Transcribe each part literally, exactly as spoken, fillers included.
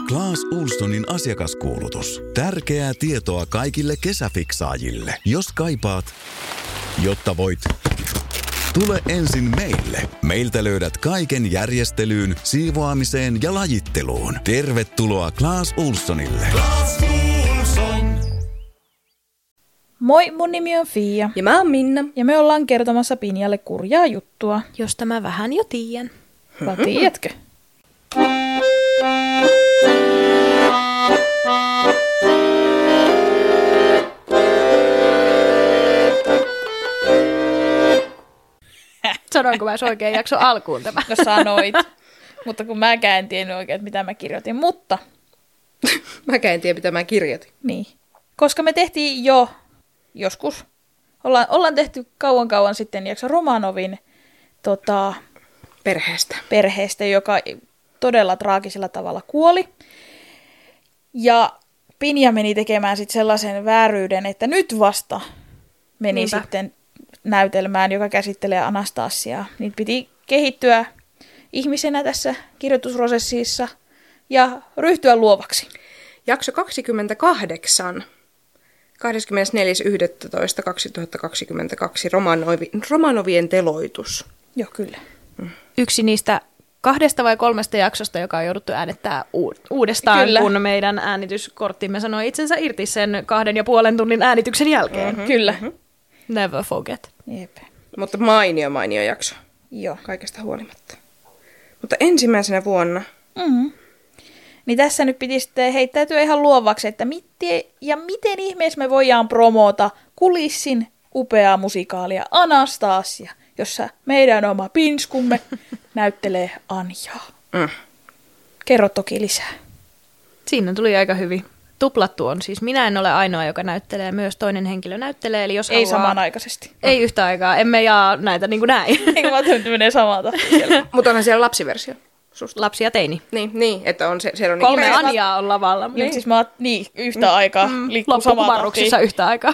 Claes Ohlsonin asiakaskuulutus. Tärkeää tietoa kaikille kesäfiksaajille. Jos kaipaat, jotta voit... Tule ensin meille. Meiltä löydät kaiken järjestelyyn, siivoamiseen ja lajitteluun. Tervetuloa Claes Ohlsonille. Claes Ohlson. Moi, mun nimi on Fia. Ja mä oon Minna. Ja me ollaan kertomassa Pinjalle kurjaa juttua. Josta mä vähän jo tiedän. Vai tiedätkö? Sanoinko mä oikein jakso alkuun tämä? No sanoit. Mutta kun mäkään en tiennyt oikein, mitä mä kirjoitin. Mutta... Mäkään en tiedä, mitä mä kirjoitin. Niin. Koska me tehtiin jo joskus. Ollaan, ollaan tehty kauan kauan sitten jakso Romanovin tota, Perheestä. perheestä, joka todella traagisella tavalla kuoli. Ja Pinja meni tekemään sitten sellaisen vääryyden, että nyt vasta meni Niinpä. sitten näytelmään, joka käsittelee Anastasiaa. Niin piti kehittyä ihmisenä tässä kirjoitusprosessissa ja ryhtyä luovaksi. Jakso kaksikymmentäkahdeksan. kahdeskymmenesneljäs yhdestoista kaksituhattakaksikymmentäkaksi Romanovi, Romanovien teloitus. Joo, kyllä. Yksi niistä kahdesta vai kolmesta jaksosta, joka on jouduttu äänettää uudestaan, Kyllä. kun meidän äänityskorttimme sanoi itsensä irti sen kahden ja puolen tunnin äänityksen jälkeen. Mm-hmm. Kyllä. Mm-hmm. Never forget. Jep. Mutta mainio, mainio jakso. Joo. Kaikesta huolimatta. Mutta ensimmäisenä vuonna... Mm-hmm. Niin tässä nyt piti sitten heittäytyä ihan luovaksi, että miten, ja miten ihmeessä me voidaan promota kulissin upeaa musikaalia Anastasia, jossa meidän oma pinskumme näyttelee Anjaa. Mm. Kerro toki lisää. Siinä tuli aika hyvin. Tuplattu on siis. Minä en ole ainoa, joka näyttelee, myös toinen henkilö näyttelee. Eli jos Ei haluaa... samanaikaisesti. Ei yhtä aikaa. Emme jaa näitä niin kuin näin. Eikö mä ajattelin, että menee samalta. Mutta onhan siellä lapsiversio. Susta. Lapsi ja teini. Niin, niin, että on se, siellä on Kolme ihme- Anjaa on lavalla. Niin, siis mä oot, niin, yhtä aikaa Mm, liikkuu samaa loppukumarruksissa tahtia. yhtä aikaa.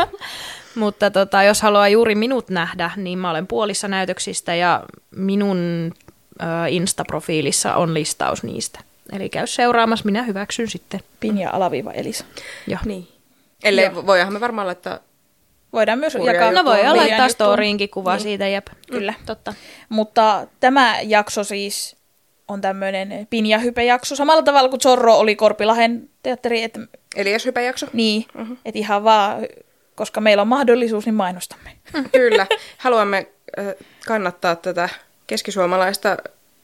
Mutta tota, jos haluaa juuri minut nähdä, niin mä olen puolissa näytöksistä ja minun ö, Insta-profiilissa on listaus niistä. Eli käy seuraamassa, minä hyväksyn sitten. Pinja alaviiva Elisa. Joo. Niin. Ellei, Joo. voidaanhan me varmaan laittaa... Voidaan myös Kurja jakaa. juttu. No voi meidän laittaa juttuun. storiinkin kuva Niin. siitä, jep. Kyllä. Totta. Mutta tämä jakso siis on tämmöinen Pinja-hype-jakso. Samalla tavalla kuin Zorro oli Korpilahen teatteri. Että, Elias Hypä-jakso. niin, Mhm. että ihan vaan, koska meillä on mahdollisuus, niin mainostamme. Kyllä. Haluamme äh, kannattaa tätä keskisuomalaista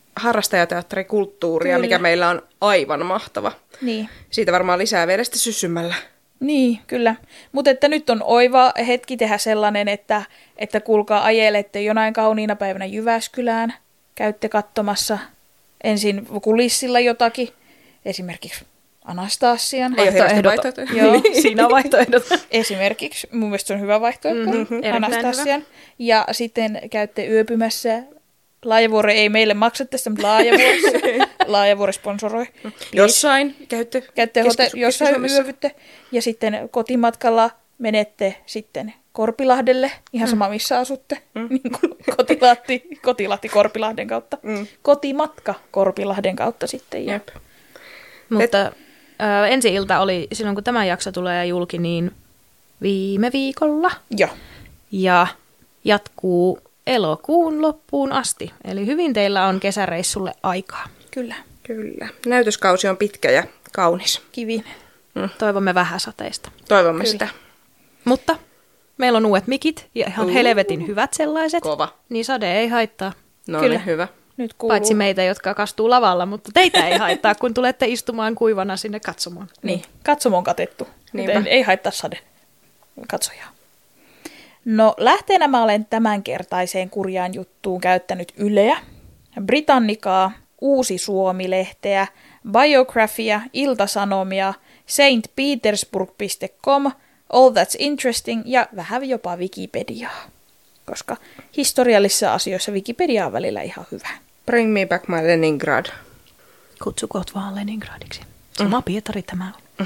harrastajateatterikulttuuria, Kyllä. mikä meillä on aivan mahtava. Niin. Siitä varmaan lisää vielä sitten syssymällä. Niin, kyllä. Mutta että nyt on oiva hetki tehdä sellainen, että, että kuulkaa ajelette jonain kauniina päivänä Jyväskylään. Käytte katsomassa ensin kulissilla jotakin, esimerkiksi Anastasian. Ei ole hirveästi Vaihtoehdot. vaihtoehtoja. Joo. Siinä on vaihtoehdot. Esimerkiksi, mun mielestä se on hyvä vaihtoehto, Mhm, mm-hmm, erittäin Anastasian. Ja sitten käytte yöpymässä. Laajavuori ei meille maksa tästä, mutta Laajavuori, Laajavuori sponsoroi. Jossain käytte, Käytte Keski- hote- jossain Keski-Suomessa. yövytte ja sitten kotimatkalla menette sitten Korpilahdelle, ihan sama missä asutte, Mm. niin kuin kotilahti, kotilahti Korpilahden kautta. Mm. Kotimatka Korpilahden kautta sitten. Ja... Jep. Mutta ö, ensi-ilta oli, silloin kun tämä jakso tulee julki, niin viime viikolla. Joo, Ja jatkuu elokuun loppuun asti. Eli hyvin teillä on kesäreissulle aikaa. kyllä. Kyllä. Näytöskausi on pitkä ja kaunis. Kivinen. Toivomme vähän sateista. Toivomme Kyllä. sitä. Mutta meillä on uudet mikit ja ihan Uh. helvetin hyvät sellaiset. Kova. Niin sade ei haittaa. No Kyllä. niin, hyvä. Nyt kuuluu. Paitsi meitä, jotka kastuu lavalla, mutta teitä ei haittaa, kun tulette istumaan kuivana sinne katsomaan. Niin, katsomo on katettu. Niinpä. Joten ei haittaa sade katsojaa. No lähteenä mä olen tämänkertaiseen kurjaan juttuun käyttänyt Yleä, Britannicaa, Uusi Suomi-lehteä, Biographia, Iltasanomia, saint petersburg piste com, All That's Interesting ja vähän jopa Wikipediaa. Koska historiallisissa asioissa Wikipedia on välillä ihan hyvä. Bring me back my Leningrad. Kutsukoot vaan Leningradiksi. Sama mm. Pietari tämä on.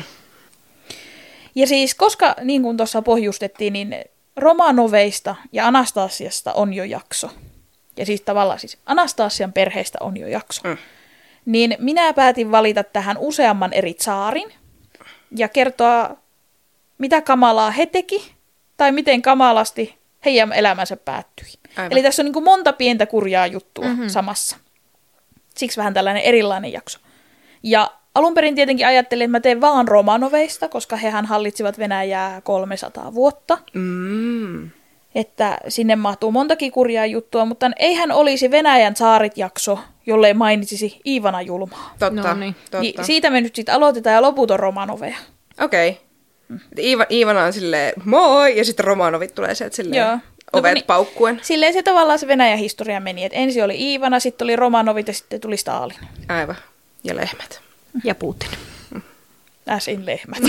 Ja siis, koska niin kuin tuossa pohjustettiin, niin Romanoveista ja Anastasiasta on jo jakso. Ja siis tavallaan siis Anastasian perheestä on jo jakso. Mm. niin minä päätin valita tähän useamman eri tsaarin ja kertoa, mitä kamalaa he teki, tai miten kamalasti heidän elämänsä päättyi. Aivan. Eli tässä on niin kuin monta pientä kurjaa juttua mm-hmm. samassa. Siksi vähän tällainen erilainen jakso. Ja alun perin tietenkin ajattelin, että mä teen vaan Romanoveista, koska hehän hallitsivat Venäjää kolmesataa vuotta. Mm. Että sinne mahtuu montakin kurjaa juttua, mutta eihän olisi Venäjän tsaarit-jakso, jollei mainitsisi Iivana Julmaa. Totta, No niin. totta. Niin siitä me nyt sitten aloitetaan ja loput on Romanoveja. Okei. Okay. Iiva, Iivana on silleen moi, ja sitten Romanovit tulee sieltä silleen Joo. ovet No, niin, paukkuen. silleen se tavallaan se Venäjän historia meni, että ensin oli Iivana, sitten oli Romanovit ja sitten tuli Stalin. Aivan. Ja lehmät. Ja Putin. Äsin lehmät.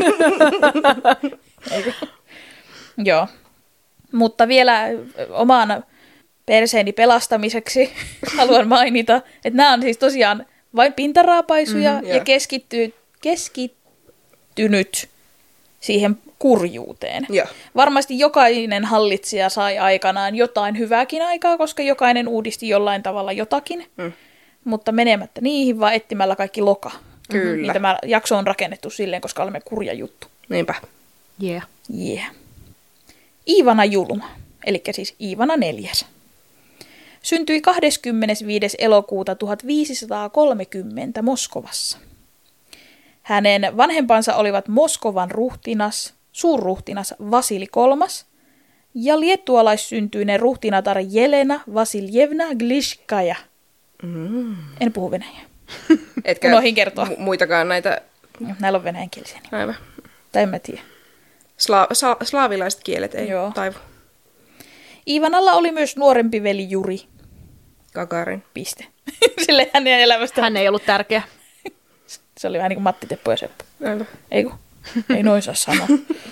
Eikö? Joo. Mutta vielä oman perseeni pelastamiseksi haluan mainita, että nämä on siis tosiaan vain pintaraapaisuja Mhm, ja joo. keskitty, keskittynyt siihen kurjuuteen. Joo. Varmasti jokainen hallitsija sai aikanaan jotain hyvääkin aikaa, koska jokainen uudisti jollain tavalla jotakin, Mm. mutta menemättä niihin, vaan etsimällä kaikki loka. Kyllä. Niin tämä jakso on rakennettu silleen, koska olemme kurja juttu. Niinpä. Yeah. Yeah. Iivana Julma, eli siis Iivana neljäs. Syntyi kahdeskymmenesviides elokuuta tuhatviisisataakolmekymmentä Moskovassa. Hänen vanhempansa olivat Moskovan ruhtinas, suurruhtinas Vasili kolmas ja liettualaissyntyinen ruhtinatar Jelena Vasiljevna Glishkaja. Mm. En puhu venäjää. Etkä Unohdin kertoa. mu- muitakaan näitä, Näillä on venäjänkielisiä nimiä. aivan. Tai en mä tiedä. Sla- sa- slaavilaiset kielet ei Joo. taivu. Iivanalla oli myös nuorempi veli Juri. Gagarin. Piste. Sille hänen elämästä. Hän ei ollut tärkeä. Se oli vähän niin kuin Matti, Teppo ja Seppo. Aivan. Ei kun, ei noin saa sanoa.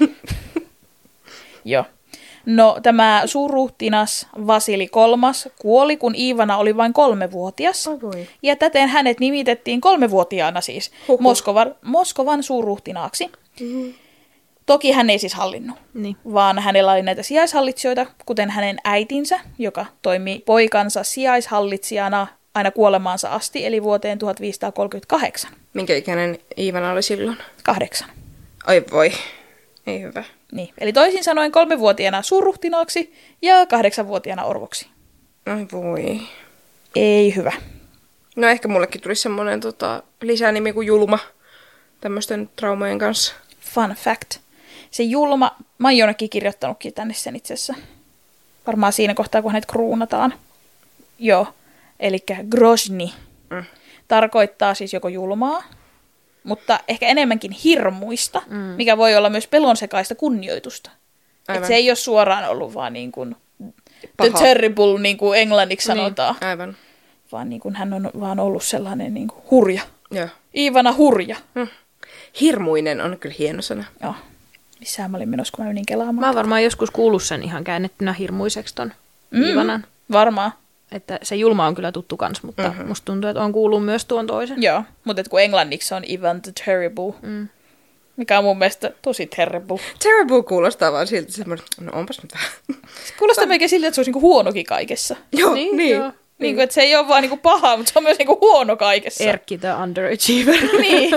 Joo. No tämä suurruhtinas Vasili kolmas kuoli, kun Iivana oli vain kolmevuotias. Oi voi. Ja täten hänet nimitettiin kolmevuotiaana siis Huhhuh. Moskovan, Moskovan suurruhtinaaksi. Mm-hmm. Toki hän ei siis hallinnut, Niin. vaan hänellä oli näitä sijaishallitsijoita, kuten hänen äitinsä, joka toimi poikansa sijaishallitsijana aina kuolemaansa asti, eli vuoteen tuhatviisisataakolmekymmentäkahdeksan. Minkä ikäinen Iivana oli silloin? Kahdeksan. Oi voi. Ei hyvä. Niin. Eli toisin sanoen kolmevuotiaana suurruhtinaaksi ja kahdeksanvuotiaana orvoksi. Oi voi. Ei hyvä. No ehkä mullekin tulisi semmoinen tota, lisänimi kuin Julma tämmöisten traumojen kanssa. Fun fact. Se Julma, mä oon jonnekin kirjoittanutkin tänne sen itse asiassa. Varmaan siinä kohtaa, kun hänet kruunataan. Joo. Eli Grozny. Mm. Tarkoittaa siis joko julmaa, mutta ehkä enemmänkin hirmuista, mm. mikä voi olla myös pelonsekaista kunnioitusta. Et se ei ole suoraan ollut vaan niin kuin the Paha. terrible, niin kuin englanniksi sanotaan, Niin, aivan. vaan niin kuin hän on vaan ollut sellainen niin kuin hurja. Joo. Iivana hurja. Mm. Hirmuinen on kyllä hieno sana. Joo. Missähän mä olin menossa, kun mä menin kelaamaan. Mä oon varmaan joskus kuullut sen ihan käännettynä hirmuiseksi ton Mm, Iivanan. Varmaan. Että se Julma on kyllä tuttu kans, mutta mm-hmm. musta tuntuu, että on kuullut myös tuon toisen. Joo, mutta kun englanniksi on Ivan the Terrible, Mm. mikä on mun mielestä tosi terrible. Terrible kuulostaa vaan siltä semmoinen, no onpas nyt vähän. Se kuulostaa melkein siltä, että se olisi niinku huonokin kaikessa. Joo, Niin, niin. joo. niin. Niin kuin, että se ei ole vaan niinku paha, mutta se on myös niinku huono kaikessa. Erkki the underachiever. Niin.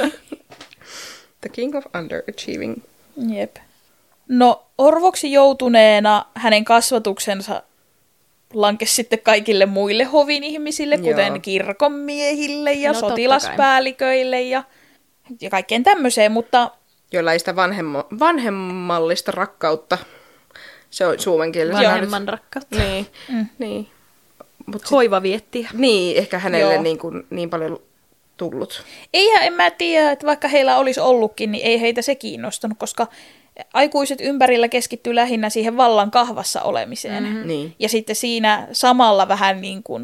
The king of underachieving. Jep. No, orvoksi joutuneena hänen kasvatuksensa lankesi sitten kaikille muille hovin ihmisille, kuten Joo. kirkonmiehille ja No, totta sotilaspäälliköille ja, ja kaikkeen tämmöiseen, mutta Jolla ei sitä vanhemmo, vanhemmallista rakkautta. Se on suomen kielellä. Vanhemman rakkautta. Niin, Mm. niin. Mut sit, Hoiva viettiä. niin, ehkä hänelle Joo. niin, kuin, niin paljon tullut. eihän, en mä tiedä, että vaikka heillä olisi ollutkin, niin ei heitä se kiinnostanut, koska aikuiset ympärillä keskittyy lähinnä siihen vallan kahvassa olemiseen. Mm-hmm. Niin. Ja sitten siinä samalla vähän niin kuin,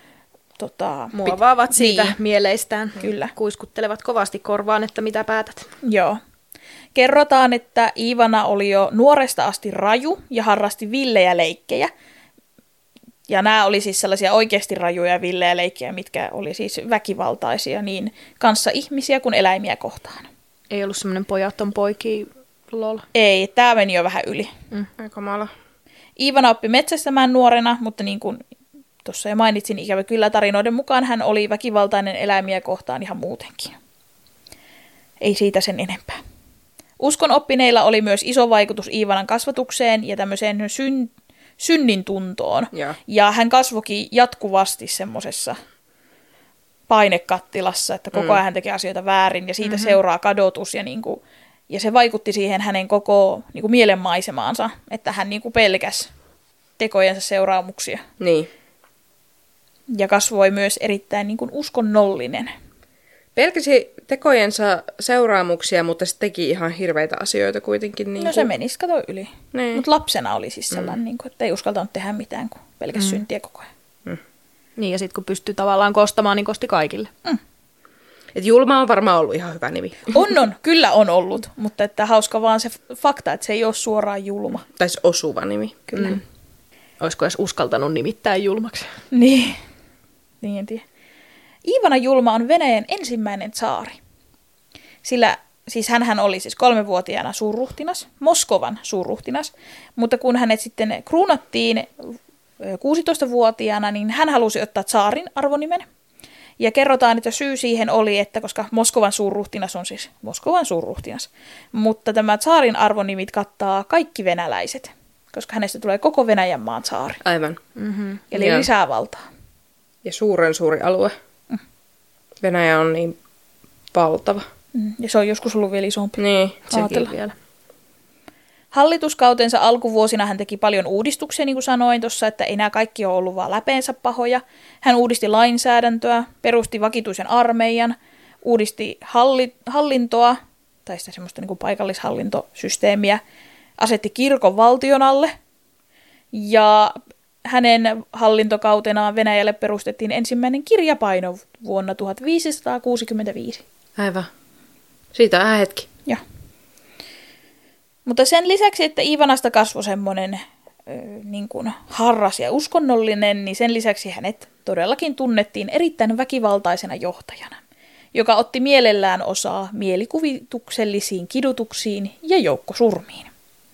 tota, Muovaavat siitä Niin. mieleistään. Kyllä. Kuiskuttelevat kovasti korvaan, että mitä päätät. Joo. Kerrotaan, että Iivana oli jo nuoresta asti raju ja harrasti villejä leikkejä. Ja nämä oli siis sellaisia oikeasti rajuja villejä leikkejä, mitkä oli siis väkivaltaisia niin kanssa ihmisiä kuin eläimiä kohtaan. Ei ollut semmoinen pojaton poiki lol. Ei, tämä meni jo vähän yli. Aika kamala. Iivana oppi metsästämään nuorena, mutta niin kuin tuossa jo mainitsin, ikävä kyllä tarinoiden mukaan hän oli väkivaltainen eläimiä kohtaan ihan muutenkin. Ei siitä sen enempää. Uskonoppineilla oli myös iso vaikutus Iivanan kasvatukseen ja tämmöiseen syn, synnin tuntoon. Ja. ja hän kasvoikin jatkuvasti semmoisessa painekattilassa, että koko ajan hän tekee asioita väärin ja siitä mm-hmm. seuraa kadotus. Ja, niin kuin, ja se vaikutti siihen hänen koko niin kuin mielenmaisemaansa, että hän niin kuin pelkäsi tekojensa seuraamuksia. Niin. Ja kasvoi myös erittäin niin kuin uskonnollinen. Pelkäsi tekojensa seuraamuksia, mutta se teki ihan hirveitä asioita kuitenkin. Niin no kuin... se menisi, kato yli. Niin. Mutta lapsena oli siis sellainen, mm. niin kuin, että ei uskaltanut tehdä mitään kuin pelkäs mm. syntiä koko ajan. Mm. Niin ja sitten kun pystyy tavallaan kostamaan, niin kosti kaikille. Mm. Et Julma on varmaan ollut ihan hyvä nimi. On, on. Kyllä on ollut, mutta että hauska vaan se fakta, että se ei ole suoraan julma. Tai osuva nimi. Kyllä. Mm. Olisiko edes uskaltanut nimittää julmaksi? Niin. Niin en tiedä. Iivana Julma on Venäjän ensimmäinen tsaari. Sillä siis hänhän oli siis kolmevuotiaana suurruhtinas, Moskovan suurruhtinas, mutta kun hänet sitten kruunattiin kuusitoistavuotiaana, niin hän halusi ottaa tsaarin arvonimen. Ja kerrotaan, että syy siihen oli, että koska Moskovan suurruhtinas on siis Moskovan suurruhtinas, mutta tämä tsaarin arvonimit kattaa kaikki venäläiset, koska hänestä tulee koko Venäjän maan tsaari. Aivan. Mm-hmm. Eli Joo. lisää valtaa. Ja suuren suuri alue. Mm. Venäjä on niin valtava. Mm. Ja se on joskus ollut vielä isompi. Niin. Ajatella. Sekin vielä. Hallituskautensa alkuvuosina hän teki paljon uudistuksia, niin kuin sanoin tuossa, että ei nämä kaikki ole ollut vaan läpeensä pahoja. Hän uudisti lainsäädäntöä, perusti vakituisen armeijan, uudisti halli, hallintoa, tai sitä semmoista niin kuin paikallishallintosysteemiä, asetti kirkon valtion alle, ja hänen hallintokautenaan Venäjälle perustettiin ensimmäinen kirjapaino vuonna tuhatviisisataakuusikymmentäviisi. Aivan. Siitä on hetki. Joo. Mutta sen lisäksi, että Iivanasta kasvoi semmoinen niin kuin harras ja uskonnollinen, niin sen lisäksi hänet todellakin tunnettiin erittäin väkivaltaisena johtajana, joka otti mielellään osaa mielikuvituksellisiin kidutuksiin ja joukkosurmiin.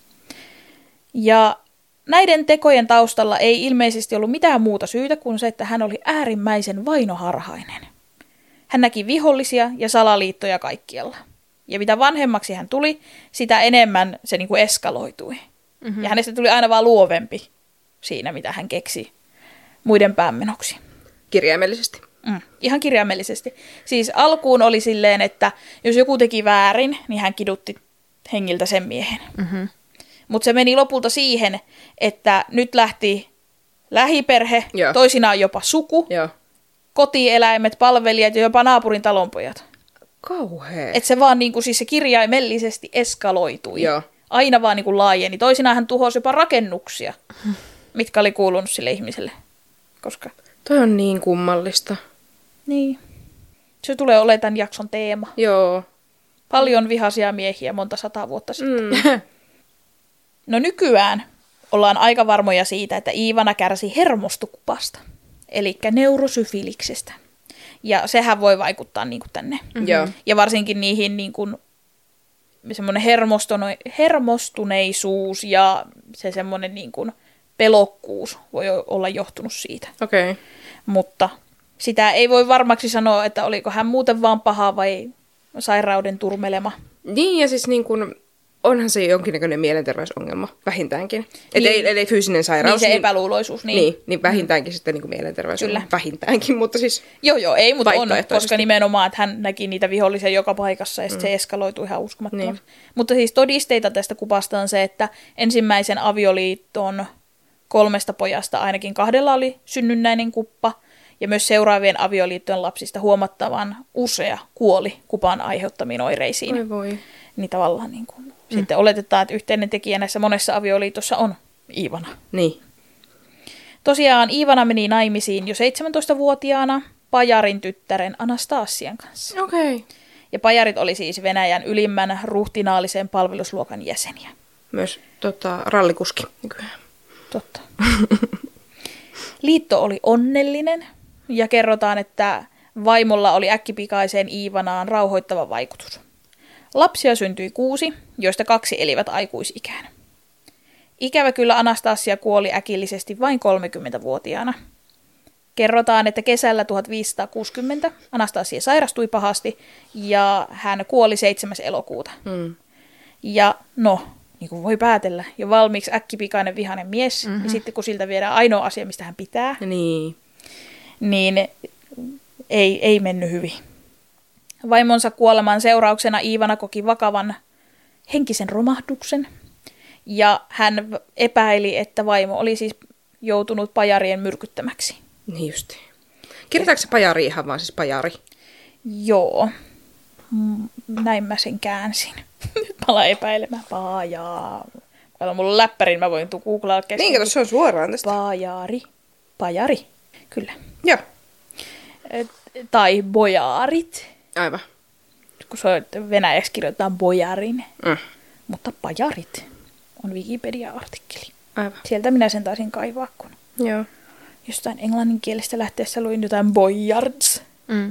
Ja näiden tekojen taustalla ei ilmeisesti ollut mitään muuta syytä kuin se, että hän oli äärimmäisen vainoharhainen. Hän näki vihollisia ja salaliittoja kaikkialla. Ja mitä vanhemmaksi hän tuli, sitä enemmän se niin kuin eskaloitui. Mm-hmm. Ja hänestä tuli aina vaan luovempi siinä, mitä hän keksi muiden päänmenoksi. Kirjaimellisesti. Mm, ihan kirjaimellisesti. Siis alkuun oli silleen, että jos joku teki väärin, niin hän kidutti hengiltä sen miehen. Mm-hmm. Mutta se meni lopulta siihen, että nyt lähti lähiperhe, Joo. toisinaan jopa suku, Joo. kotieläimet, palvelijat ja jopa naapurin talonpojat. Kauhea. Että se vaan niinku, siis se kirjaimellisesti eskaloitui. Joo. Aina vaan niinku laajeni. Toisinaan hän tuhosi jopa rakennuksia, mitkä oli kuulunut sille ihmiselle. Koska... Toi on niin kummallista. Niin. Se tulee olemaan tämän jakson teema. Joo. Paljon vihaisia miehiä monta sataa vuotta sitten. Mm. No nykyään ollaan aika varmoja siitä, että Iivana kärsi hermostukupasta, eli neurosyfiliksestä. Ja sehän voi vaikuttaa niin kuin tänne. Mm-hmm. Joo. Ja varsinkin niihin niin kuin, semmoinen hermostune- hermostuneisuus ja se semmoinen niin kuin pelokkuus voi olla johtunut siitä. Okei. Okay. Mutta sitä ei voi varmaksi sanoa, että oliko hän muuten vaan paha vai sairauden turmelema. Niin, ja siis niin kun, onhan se jonkinnäköinen mielenterveysongelma, vähintäänkin. Niin. Että ei, ei fyysinen sairaus. Niin se epäluuloisuus. Niin, niin, niin vähintäänkin mm. sitten niin mielenterveysongelma. Kyllä. Vähintäänkin, mutta siis Joo, joo, ei, mutta on, koska nimenomaan, että hän näki niitä vihollisia joka paikassa ja mm. se eskaloitui ihan uskomattomasti. Niin. Mutta siis todisteita tästä kupasta on se, että ensimmäisen avioliiton kolmesta pojasta ainakin kahdella oli synnynnäinen kuppa, ja myös seuraavien avioliittojen lapsista huomattavan usea kuoli kupan aiheuttamiin oireisiin. Voi voi. Niin tavallaan niin kuin, mm. sitten oletetaan, että yhteinen tekijä näissä monessa avioliitossa on Iivana. Niin. Tosiaan Iivana meni naimisiin jo seitsemäntoistavuotiaana Pajarin tyttären Anastasian kanssa. Okei. Okay. Ja Pajarit oli siis Venäjän ylimmän ruhtinaallisen palvelusluokan jäseniä. Myös tota, rallikuski nykyään. Totta. Liitto oli onnellinen ja kerrotaan, että vaimolla oli äkkipikaiseen Iivanaan rauhoittava vaikutus. Lapsia syntyi kuusi, joista kaksi elivät aikuisikään. Ikävä kyllä Anastasia kuoli äkillisesti vain kolmekymmentävuotiaana. Kerrotaan, että kesällä tuhatviisisataakuusikymmentä Anastasia sairastui pahasti ja hän kuoli seitsemäs elokuuta. Mm. Ja no, niin kuin voi päätellä, jo valmiiksi äkkipikainen vihainen mies, mm-hmm. ja sitten kun siltä viedään ainoa asia, mistä hän pitää, Niin. niin ei, ei mennyt hyvin. Vaimonsa kuoleman seurauksena Iivana koki vakavan henkisen romahduksen, ja hän epäili, että vaimo oli siis joutunut pajarien myrkyttämäksi. Niin justiin. Kirjoitaanko se pajari ihan vaan siis pajari? Joo, Mm, näin mä sen käänsin. Nyt mä alan epäilemään. Pajaa. Kato, mulla on läppärin, mä voin googlaa kesken. Niin, kato, se on suoraan tästä. Pajari. Pajari, kyllä. Joo. Et, tai bojaarit. Aivan. Kun se on, venäjäksi kirjoitetaan bojarin. Mm. Mutta pajarit on Wikipedia-artikkeli. Aivan. Sieltä minä sen taisin kaivaa, kun Joo. jostain englanninkielestä lähteessä luin jotain boyards. Mm.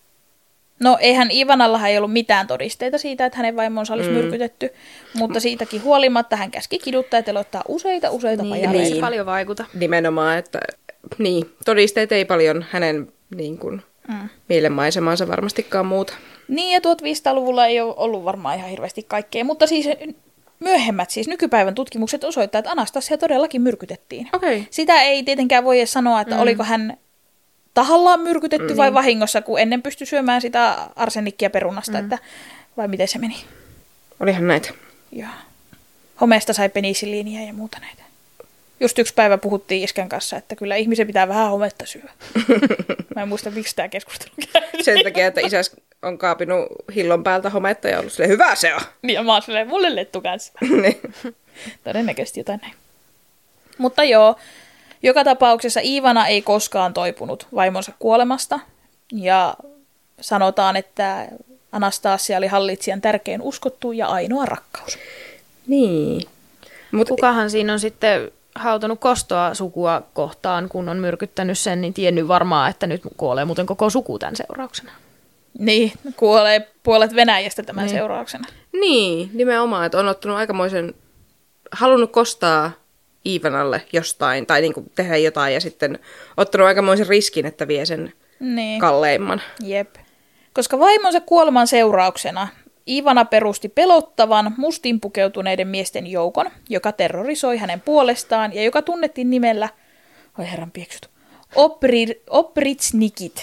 No eihän Ivanallahan ei ollut mitään todisteita siitä, että hänen vaimonsa olisi mm. myrkytetty, mutta siitäkin huolimatta hän käski kiduttaa ja teloittaa useita, useita Niin, pajareita. ei se paljon vaikuta. Nimenomaan, että niin, todisteet ei paljon hänen niin kuin, mm. mielenmaisemaansa varmastikaan muuta. Niin, ja tuhatviisisataaluvulla ei ole ollut varmaan ihan hirveästi kaikkea, mutta siis myöhemmät, siis nykypäivän tutkimukset osoittaa, että Anastasia todellakin myrkytettiin. Okei. Sitä ei tietenkään voi edes sanoa, että mm. oliko hän tahallaan myrkytetty mm. vai vahingossa, kun ennen pystyi syömään sitä arsenikkia perunasta, mm. että vai miten se meni. Olihan näitä. Joo. Homeesta sai penisiliiniä ja muuta näitä. Just yksi päivä puhuttiin iskän kanssa, että kyllä ihmisen pitää vähän hometta syödä. Mä en muista, miksi tämä keskustelu käy. Sen takia, että isäs on kaapinut hillon päältä hometta ja ollut silleen, hyvä se on. Niin, ja mä oon silleen, mulle lettu kanssa. Niin. Todennäköisesti jotain näin. Mutta joo, joka tapauksessa Iivana ei koskaan toipunut vaimonsa kuolemasta. Ja sanotaan, että Anastasia oli hallitsijan tärkein uskottu ja ainoa rakkaus. Niin. Mut kukahan siinä on sitten hautanut kostoa sukua kohtaan, kun on myrkyttänyt sen, niin tiennyt varmaan, että nyt kuolee muuten koko suku tämän seurauksena. Niin, kuolee puolet Venäjästä tämän niin. seurauksena. Niin, nimenomaan, että on ottanut aikamoisen, halunnut kostaa Iivanalle jostain, tai niin kuin tehdä jotain, ja sitten ottanut aikamoisen riskin, että vie sen niin. kalleimman. Jep. Koska vaimonsa kuoleman seurauksena Iivana perusti pelottavan, mustiin pukeutuneiden miesten joukon, joka terrorisoi hänen puolestaan, ja joka tunnettiin nimellä, oi herran pieksut, Opri, Opritsnikit.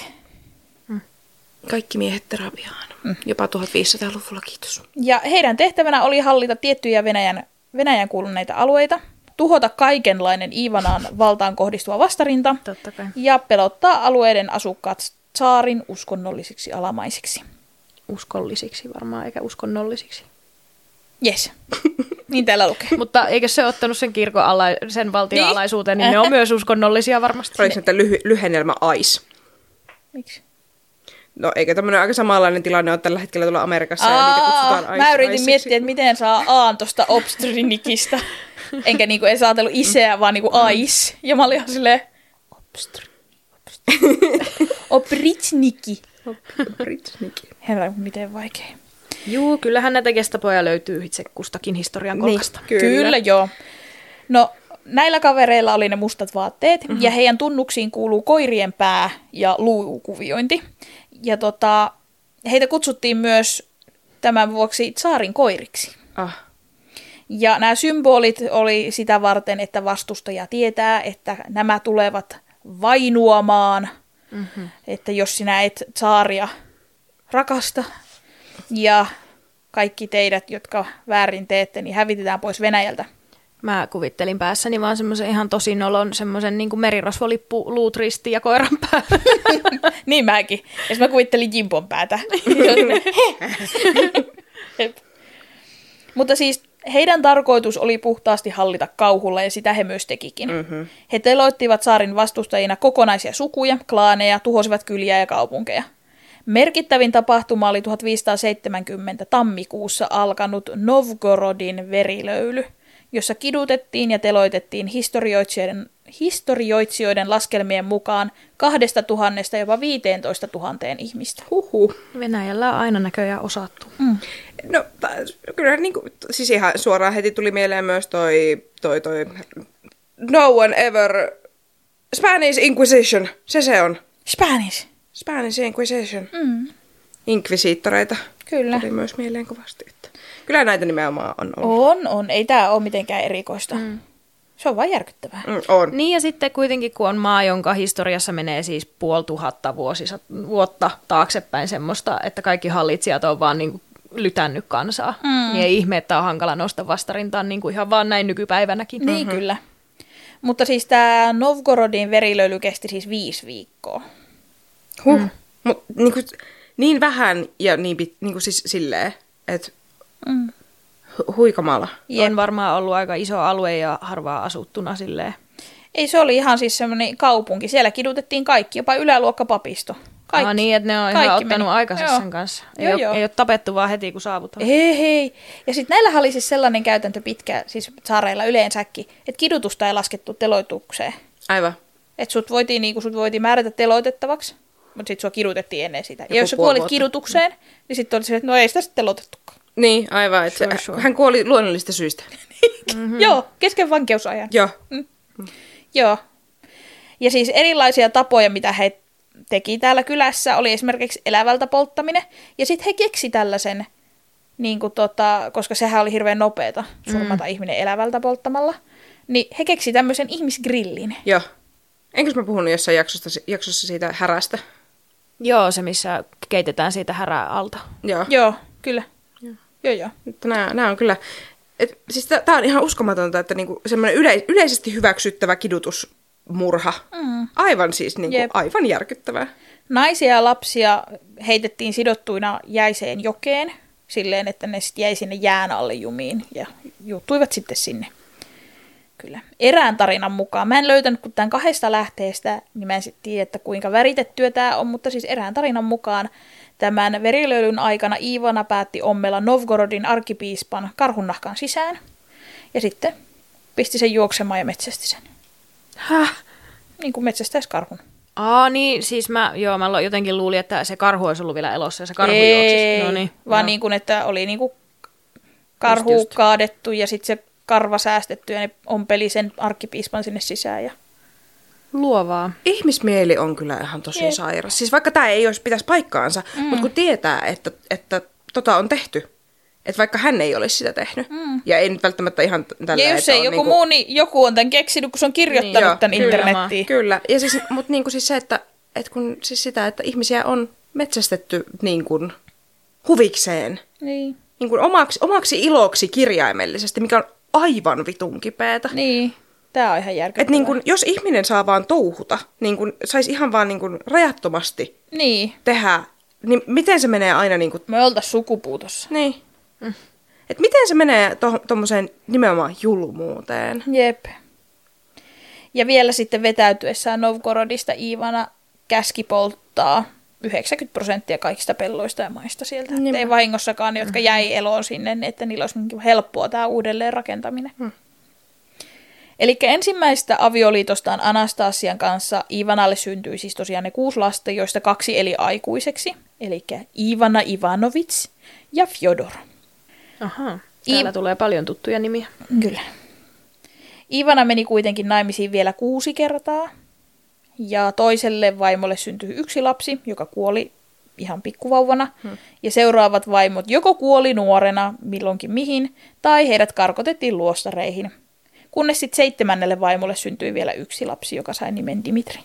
Kaikki miehet terapiaan. Mm. Jopa tuhatviisisataaluvulla, kiitos. Ja heidän tehtävänä oli hallita tiettyjä Venäjän, Venäjän kuuluneita alueita, tuhota kaikenlainen Iivanaan valtaan kohdistuva vastarinta Totta kai. ja pelottaa alueiden asukkaat tsaarin uskonnollisiksi alamaisiksi. Uskollisiksi varmaan, eikä uskonnollisiksi. Jes, niin täällä lukee. Mutta eikö se ottanut sen kirkon ala, sen valtion niin? alaisuuteen, niin ne on myös uskonnollisia varmasti. Oliko se lyhy- lyhennelmä A I S? Miksi? No eikö tämmöinen aika samanlainen tilanne ole tällä hetkellä tuolla Amerikassa Aa, ja niitä kutsutaan A I S. Mä yritin miettiä, että miten saa Aan tuosta obstrinikista. Enkä niinku edes ajatellut iseä, vaan niinku A I S. Ja mä olin ihan silleen, obstri, obstri. Opritsniki. Opritsniki. Herra, miten vaikea. Juu, kyllähän näitä gestapoja löytyy itse kustakin historian kolkasta. Niin, kyllä. kyllä, joo. No, näillä kavereilla oli ne mustat vaatteet, mm-hmm. ja heidän tunnuksiin kuuluu koirien pää ja luukuviointi. Ja tota, heitä kutsuttiin myös tämän vuoksi tsaarin koiriksi. Ah. Ja nämä symbolit oli sitä varten, että vastustaja tietää, että nämä tulevat vainuamaan, mm-hmm. että jos sinä et tsaaria rakasta ja kaikki teidät, jotka väärin teette, niin hävitetään pois Venäjältä. Mä kuvittelin päässäni vaan semmoisen ihan tosi nolon semmoisen niin kuin merirosvolippu, luut ristiin ja koiran päällä. Niin mäkin. Ja mä kuvittelin Jimpon päätä. Mutta siis heidän tarkoitus oli puhtaasti hallita kauhulla, ja sitä he myös tekikin. Mm-hmm. He teloittivat saarin vastustajina kokonaisia sukuja, klaaneja, tuhosivat kyliä ja kaupunkeja. Merkittävin tapahtuma oli tuhatviisisataaseitsemänkymmentä tammikuussa alkanut Novgorodin verilöyly, jossa kidutettiin ja teloitettiin historioitsijoiden, historioitsijoiden laskelmien mukaan kahdesta tuhannesta jopa viiteentoista tuhanteen ihmistä. Huhhuh. Venäjällä on aina näköjään osattu. Mm. No kyllä niin kuin, siis ihan suoraan heti tuli mieleen myös toi, toi, toi No one ever Spanish Inquisition, se se on. Spanish. Spanish Inquisition. Mm. Inkvisiittoreita. Kyllä. Tuli myös mieleen kovasti. Että kyllä näitä nimenomaan on ollut. On, on. Ei tää ole mitenkään erikoista. Mm. Se on vaan järkyttävää. Mm, on. Niin ja sitten kuitenkin, kun on maa, jonka historiassa menee siis puoli tuhatta vuosisat, vuotta taaksepäin semmoista, että kaikki hallitsijat on vaan niin kuin lytännyt kansaa. Mm. Niin ei ihme, että on hankala nostaa vastarintaan niin kuin ihan vaan näin nykypäivänäkin. Niin mm-hmm. kyllä. Mutta siis tämä Novgorodin verilöyly kesti siis viisi viikkoa. Huh. Mm. Mut, niin, kuin, niin vähän ja niin, pit, niin kuin siis silleen, että mm. hu- huikamala. On varmaan ollut aika iso alue ja harvaa asuttuna silleen. Ei, se oli ihan siis semmoinen kaupunki. Siellä kidutettiin kaikki, jopa yläluokkapapisto. Kaikki. Ah, niin, että ne on kaikki ihan ottanut meni. aikansa Joo. sen kanssa. Ei, Joo, ole, joo. ei ole tapettu vaan heti, kun saavutaan. Ei, hei. Ja sitten näillähän oli siis sellainen käytäntö pitkä, siis saareilla yleensäkin, että kidutusta ei laskettu teloitukseen. Aivan. Että sut voitiin, niin sut voitiin määrätä teloitettavaksi, mutta sitten sua kidutettiin ennen sitä. Joku Ja jos sä puoli kuolit vuotta. kidutukseen, niin sitten oli se, että no ei sitä sitten teloitettukaan. Niin, aivan. Että Sure, se, sure. hän kuoli luonnollisista syistä. Mm-hmm. Joo, kesken vankeusajan. Joo. Mm. Joo. Ja siis erilaisia tapoja, mitä he teki täällä kylässä, oli esimerkiksi elävältä polttaminen. Ja sitten he keksi tällaisen, niin kuin tota, koska sehän oli hirveän nopeata surmata mm. ihminen elävältä polttamalla, niin he keksi tämmöisen ihmisgrillin. Joo. Enkös mä puhunut jossain jaksossa, jaksossa siitä härästä? Joo, se missä keitetään siitä härää alta. Joo. Joo, kyllä. Joo, joo. joo. Mutta nämä, nämä on kyllä... Et, siis tämä on ihan uskomatonta, että niinku semmoinen yle, yleisesti hyväksyttävä kidutusmurha. Mm. Aivan siis niinku, aivan järkyttävää. Naisia ja lapsia heitettiin sidottuina jäiseen jokeen silleen, että ne sitten jäi sinne jään alle jumiin ja juttuivat sitten sinne. Kyllä. Erään tarinan mukaan, mä en löytänyt kuin tämän kahdesta lähteestä, niin mä en sitten tiedä, että kuinka väritettyä tämä on, mutta siis erään tarinan mukaan tämän verilöylyn aikana Ivana päätti ommella Novgorodin arkkipiispan karhunnahkan sisään ja sitten pisti sen juoksemaan ja metsästi sen. Häh? Niin kuin metsästäisi karhun. Aa, niin, siis mä, joo, mä jotenkin luulin, että se karhu olisi ollut vielä elossa ja se karhu Ei, juoksisi. No niin, vaan joo. niin kuin, että oli niin kuin karhu Just, just. kaadettu ja sitten se karva säästetty ja ne ompeli sen arkkipiispan sinne sisään. Ja... Luovaa. Ihmismieli on kyllä ihan tosi Jep. sairas. Siis vaikka tämä ei olisi pitäisi paikkaansa, mm. mutta kun tietää, että, että tota on tehty, että vaikka hän ei olisi sitä tehnyt, mm. ja ei nyt välttämättä ihan tällä, Ja jos että ei on joku niinku... muu, niin joku on tämän keksinyt, kun se on kirjoittanut Joo, tämän kyllä, internettiin. Kyllä, ja siis, mutta niin kuin siis se, että, että kun, siis sitä, että ihmisiä on metsästetty niin kuin huvikseen, Niin. niin kuin omaksi, omaksi iloksi kirjaimellisesti, mikä on aivan vitun kipeätä. Niin. Tämä on ihan järkyttävää. Että niin kun, jos ihminen saa vaan touhuta, niin kun saisi ihan vaan niin kun rajattomasti Niin. tehdä, niin miten se menee aina niin kuin... Me oltais sukupuutossa. Niin. Mm. Että miten se menee tuommoiseen nimenomaan julmuuteen? Jep. Ja vielä sitten vetäytyessään Novgorodista Ivana käski polttaa yhdeksänkymmentä prosenttia kaikista pelloista ja maista sieltä. Niin. Ei vahingossakaan ne, jotka jäi eloon sinne, että niillä olisi niin helppoa tämä uudelleen rakentaminen. Hmm. Eli ensimmäisestä avioliitostaan Anastasian kanssa Ivanalle syntyi siis tosiaan ne kuusi lasta, joista kaksi eli aikuiseksi. Eli Ivana Ivanovits ja Fjodor. Aha, täällä I... tulee paljon tuttuja nimiä. Kyllä. Ivana meni kuitenkin naimisiin vielä kuusi kertaa. Ja toiselle vaimolle syntyi yksi lapsi, joka kuoli ihan pikkuvauvana. Hmm. Ja seuraavat vaimot joko kuoli nuorena milloinkin mihin, tai heidät karkotettiin luostareihin. Kunnes sitten seitsemännelle vaimolle syntyi vielä yksi lapsi, joka sai nimen Dimitri.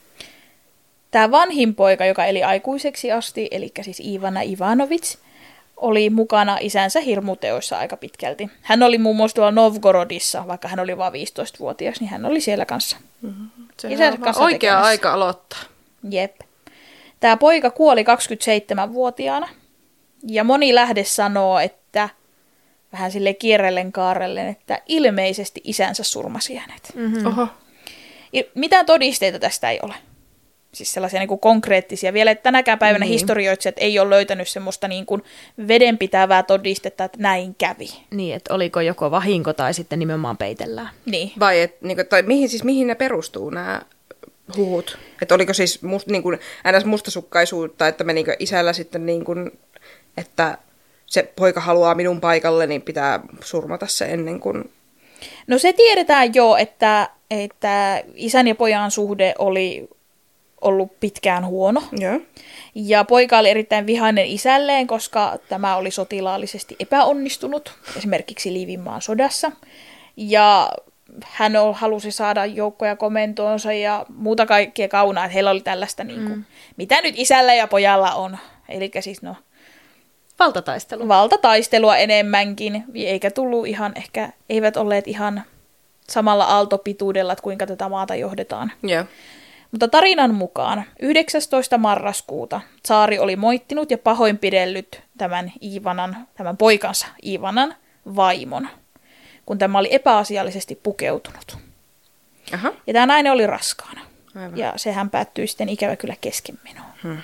Tämä vanhin poika, joka eli aikuiseksi asti, eli siis Ivana Ivanovits, oli mukana isänsä hirmuteoissa aika pitkälti. Hän oli muun muassa tuolla Novgorodissa, vaikka hän oli vain viisitoistavuotias, niin hän oli siellä kanssa. Mm-hmm. Se Isänsä on kanssa oikea tekemässä. aika aloittaa. Jep. Tämä poika kuoli kaksikymmentäseitsemänvuotiaana, ja moni lähde sanoo, että vähän sille kierrellen kaarellen, että ilmeisesti isänsä surmasi hänet. Mm-hmm. Oho. Mitään todisteita tästä ei ole. Siis sellaisia niin kuin konkreettisia. Vielä tänäkään päivänä niin. Historioitsijat ei ole löytänyt semmoista niin kuin vedenpitävää todistetta, että näin kävi. Niin, että oliko joko vahinko tai sitten nimenomaan peitellään. Niin. Vai et, niin kuin, tai mihin, siis, mihin ne perustuu nämä huhut? Että oliko siis must, niin kuin, ns. Mustasukkaisuutta, että menikö isällä sitten niin kuin, että se poika haluaa minun paikalle, niin pitää surmata se ennen kuin... No se tiedetään jo, että, että isän ja pojan suhde oli ollut pitkään huono. Joo. Ja poika oli erittäin vihainen isälleen, koska tämä oli sotilaallisesti epäonnistunut, esimerkiksi Liivinmaan sodassa. Ja hän halusi saada joukkoja komentoonsa ja muuta kaikkea kaunaa, että heillä oli tällaista, niin kuin, mm. mitä nyt isällä ja pojalla on. Eli siis no, valtataistelu. Valtataistelua enemmänkin, eikä tullut ihan, ehkä eivät olleet ihan samalla aaltopituudella, että kuinka tätä maata johdetaan. Yeah. Mutta tarinan mukaan yhdeksästoista marraskuuta tsaari oli moittinut ja pahoinpidellyt tämän Ivanan, tämän poikansa Ivanan vaimon, kun tämä oli epäasiallisesti pukeutunut. Aha. Ja tämä nainen oli raskaana. Aivan. Ja sehän päättyi sitten ikävä kyllä keskenmenoon. Hmm.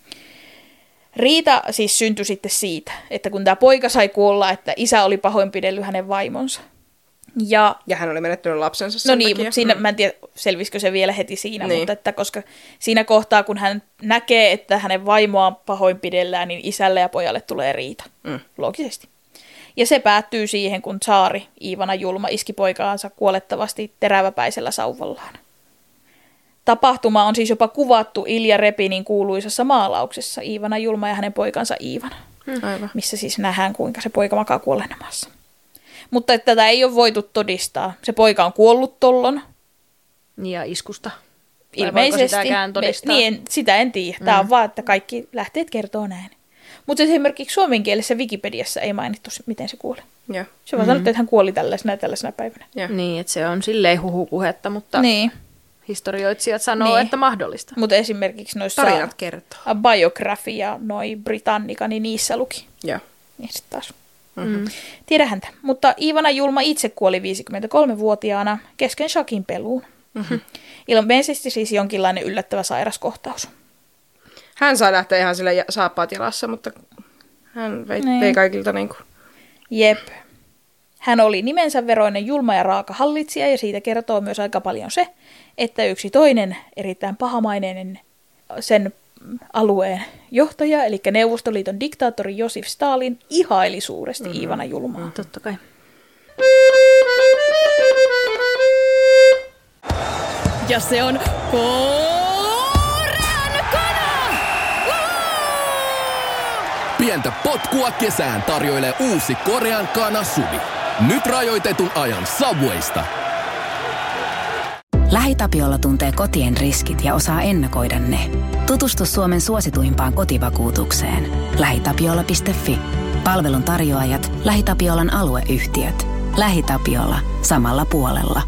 Riita siis syntyi sitten siitä, että kun tämä poika sai kuolla, että isä oli pahoinpidellyt hänen vaimonsa. Ja, ja hän oli menettänyt lapsensa sen No niin, takia. mutta siinä, Mm. mä en tiedä, selvisikö se vielä heti siinä, Niin. mutta että koska siinä kohtaa, kun hän näkee, että hänen vaimoaan pahoinpidellään, niin isälle ja pojalle tulee riita. Mm. Loogisesti. Ja se päättyy siihen, kun tsaari Iivana Julma iski poikaansa kuolettavasti teräväpäisellä sauvallaan. Tapahtuma on siis jopa kuvattu Ilja Repinin kuuluisassa maalauksessa Iivana Julma ja hänen poikansa Iivana, Aivan. missä siis nähdään, kuinka se poika makaa kuolleena maassa. Mutta että tätä ei ole voitu todistaa. Se poika on kuollut tollon. Ja iskusta. Vai Ilmeisesti. voiko sitäkään todistaa? Me, niin en, sitä en tiedä. Tämä Mm. on vaan, että kaikki lähteet kertoo näin. Mutta esimerkiksi suomenkielisessä Wikipediassa ei mainittu, miten se kuoli. Joo. Se vaan mm. sanottu, että hän kuoli tällaisena ja tällaisena päivänä. Joo. Niin, että se on silleen huhupuhetta, mutta Niin. historioitsijat sanoo, Niin. että mahdollista. Mutta esimerkiksi noissa Tarinat kertoo. Biografia, noi Britannica, niin niissä luki. Joo. Niin sitten taas. Mm-hmm. Tiedä häntä. Mutta Iivana Julma itse kuoli viisikymmentäkolmevuotiaana kesken shakin peluun. Mm-hmm. Ilmeisesti siis jonkinlainen yllättävä sairaskohtaus. Hän sai lähteä ihan sille ja- saappaat jalassa, mutta hän vei, Niin. vei kaikilta niin kuin... Jep. Hän oli nimensä veroinen julma ja raaka hallitsija, ja siitä kertoo myös aika paljon se, että yksi toinen erittäin pahamaineinen sen alueen johtaja, eli Neuvostoliiton diktaattori Josif Stalin, ihaili suuresti mm-hmm. Iivana Julmaa. Mm-hmm. Totta kai. Ja se on Korean kana! Pientä potkua kesään tarjoilee uusi Korean kana Suvi. Nyt rajoitetun ajan Subwaysta. LähiTapiola tuntee kotien riskit ja osaa ennakoida ne. Tutustu Suomen suosituimpaan kotivakuutukseen. lähitapiola piste fi. Palvelun tarjoajat, LähiTapiolan alueyhtiöt. LähiTapiola. Samalla puolella.